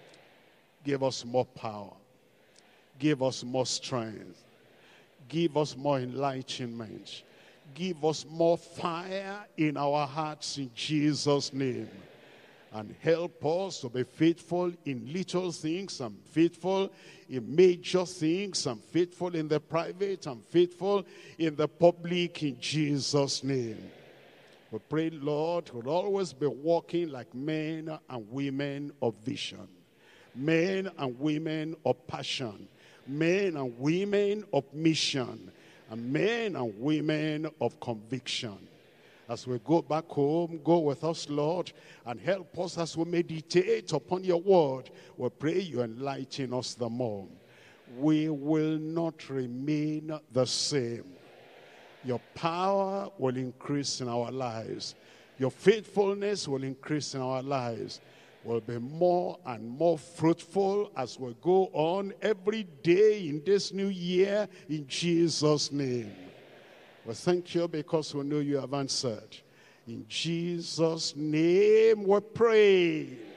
Give us more power. Give us more strength. Give us more enlightenment. Give us more fire in our hearts in Jesus' name. And help us to be faithful in little things and faithful in major things and faithful in the private and faithful in the public in Jesus' name. We pray, Lord, we'll always be walking like men and women of vision. men and women of passion, men and women of mission, and men and women of conviction. As we go back home, go with us, Lord, and help us as we meditate upon your word. We pray you enlighten us the more. We will not remain the same. Your power will increase in our lives. Your faithfulness will increase in our lives. We'll be more and more fruitful as we go on every day in this new year, in Jesus' name. We thank you because we know you have answered. In Jesus' name we pray.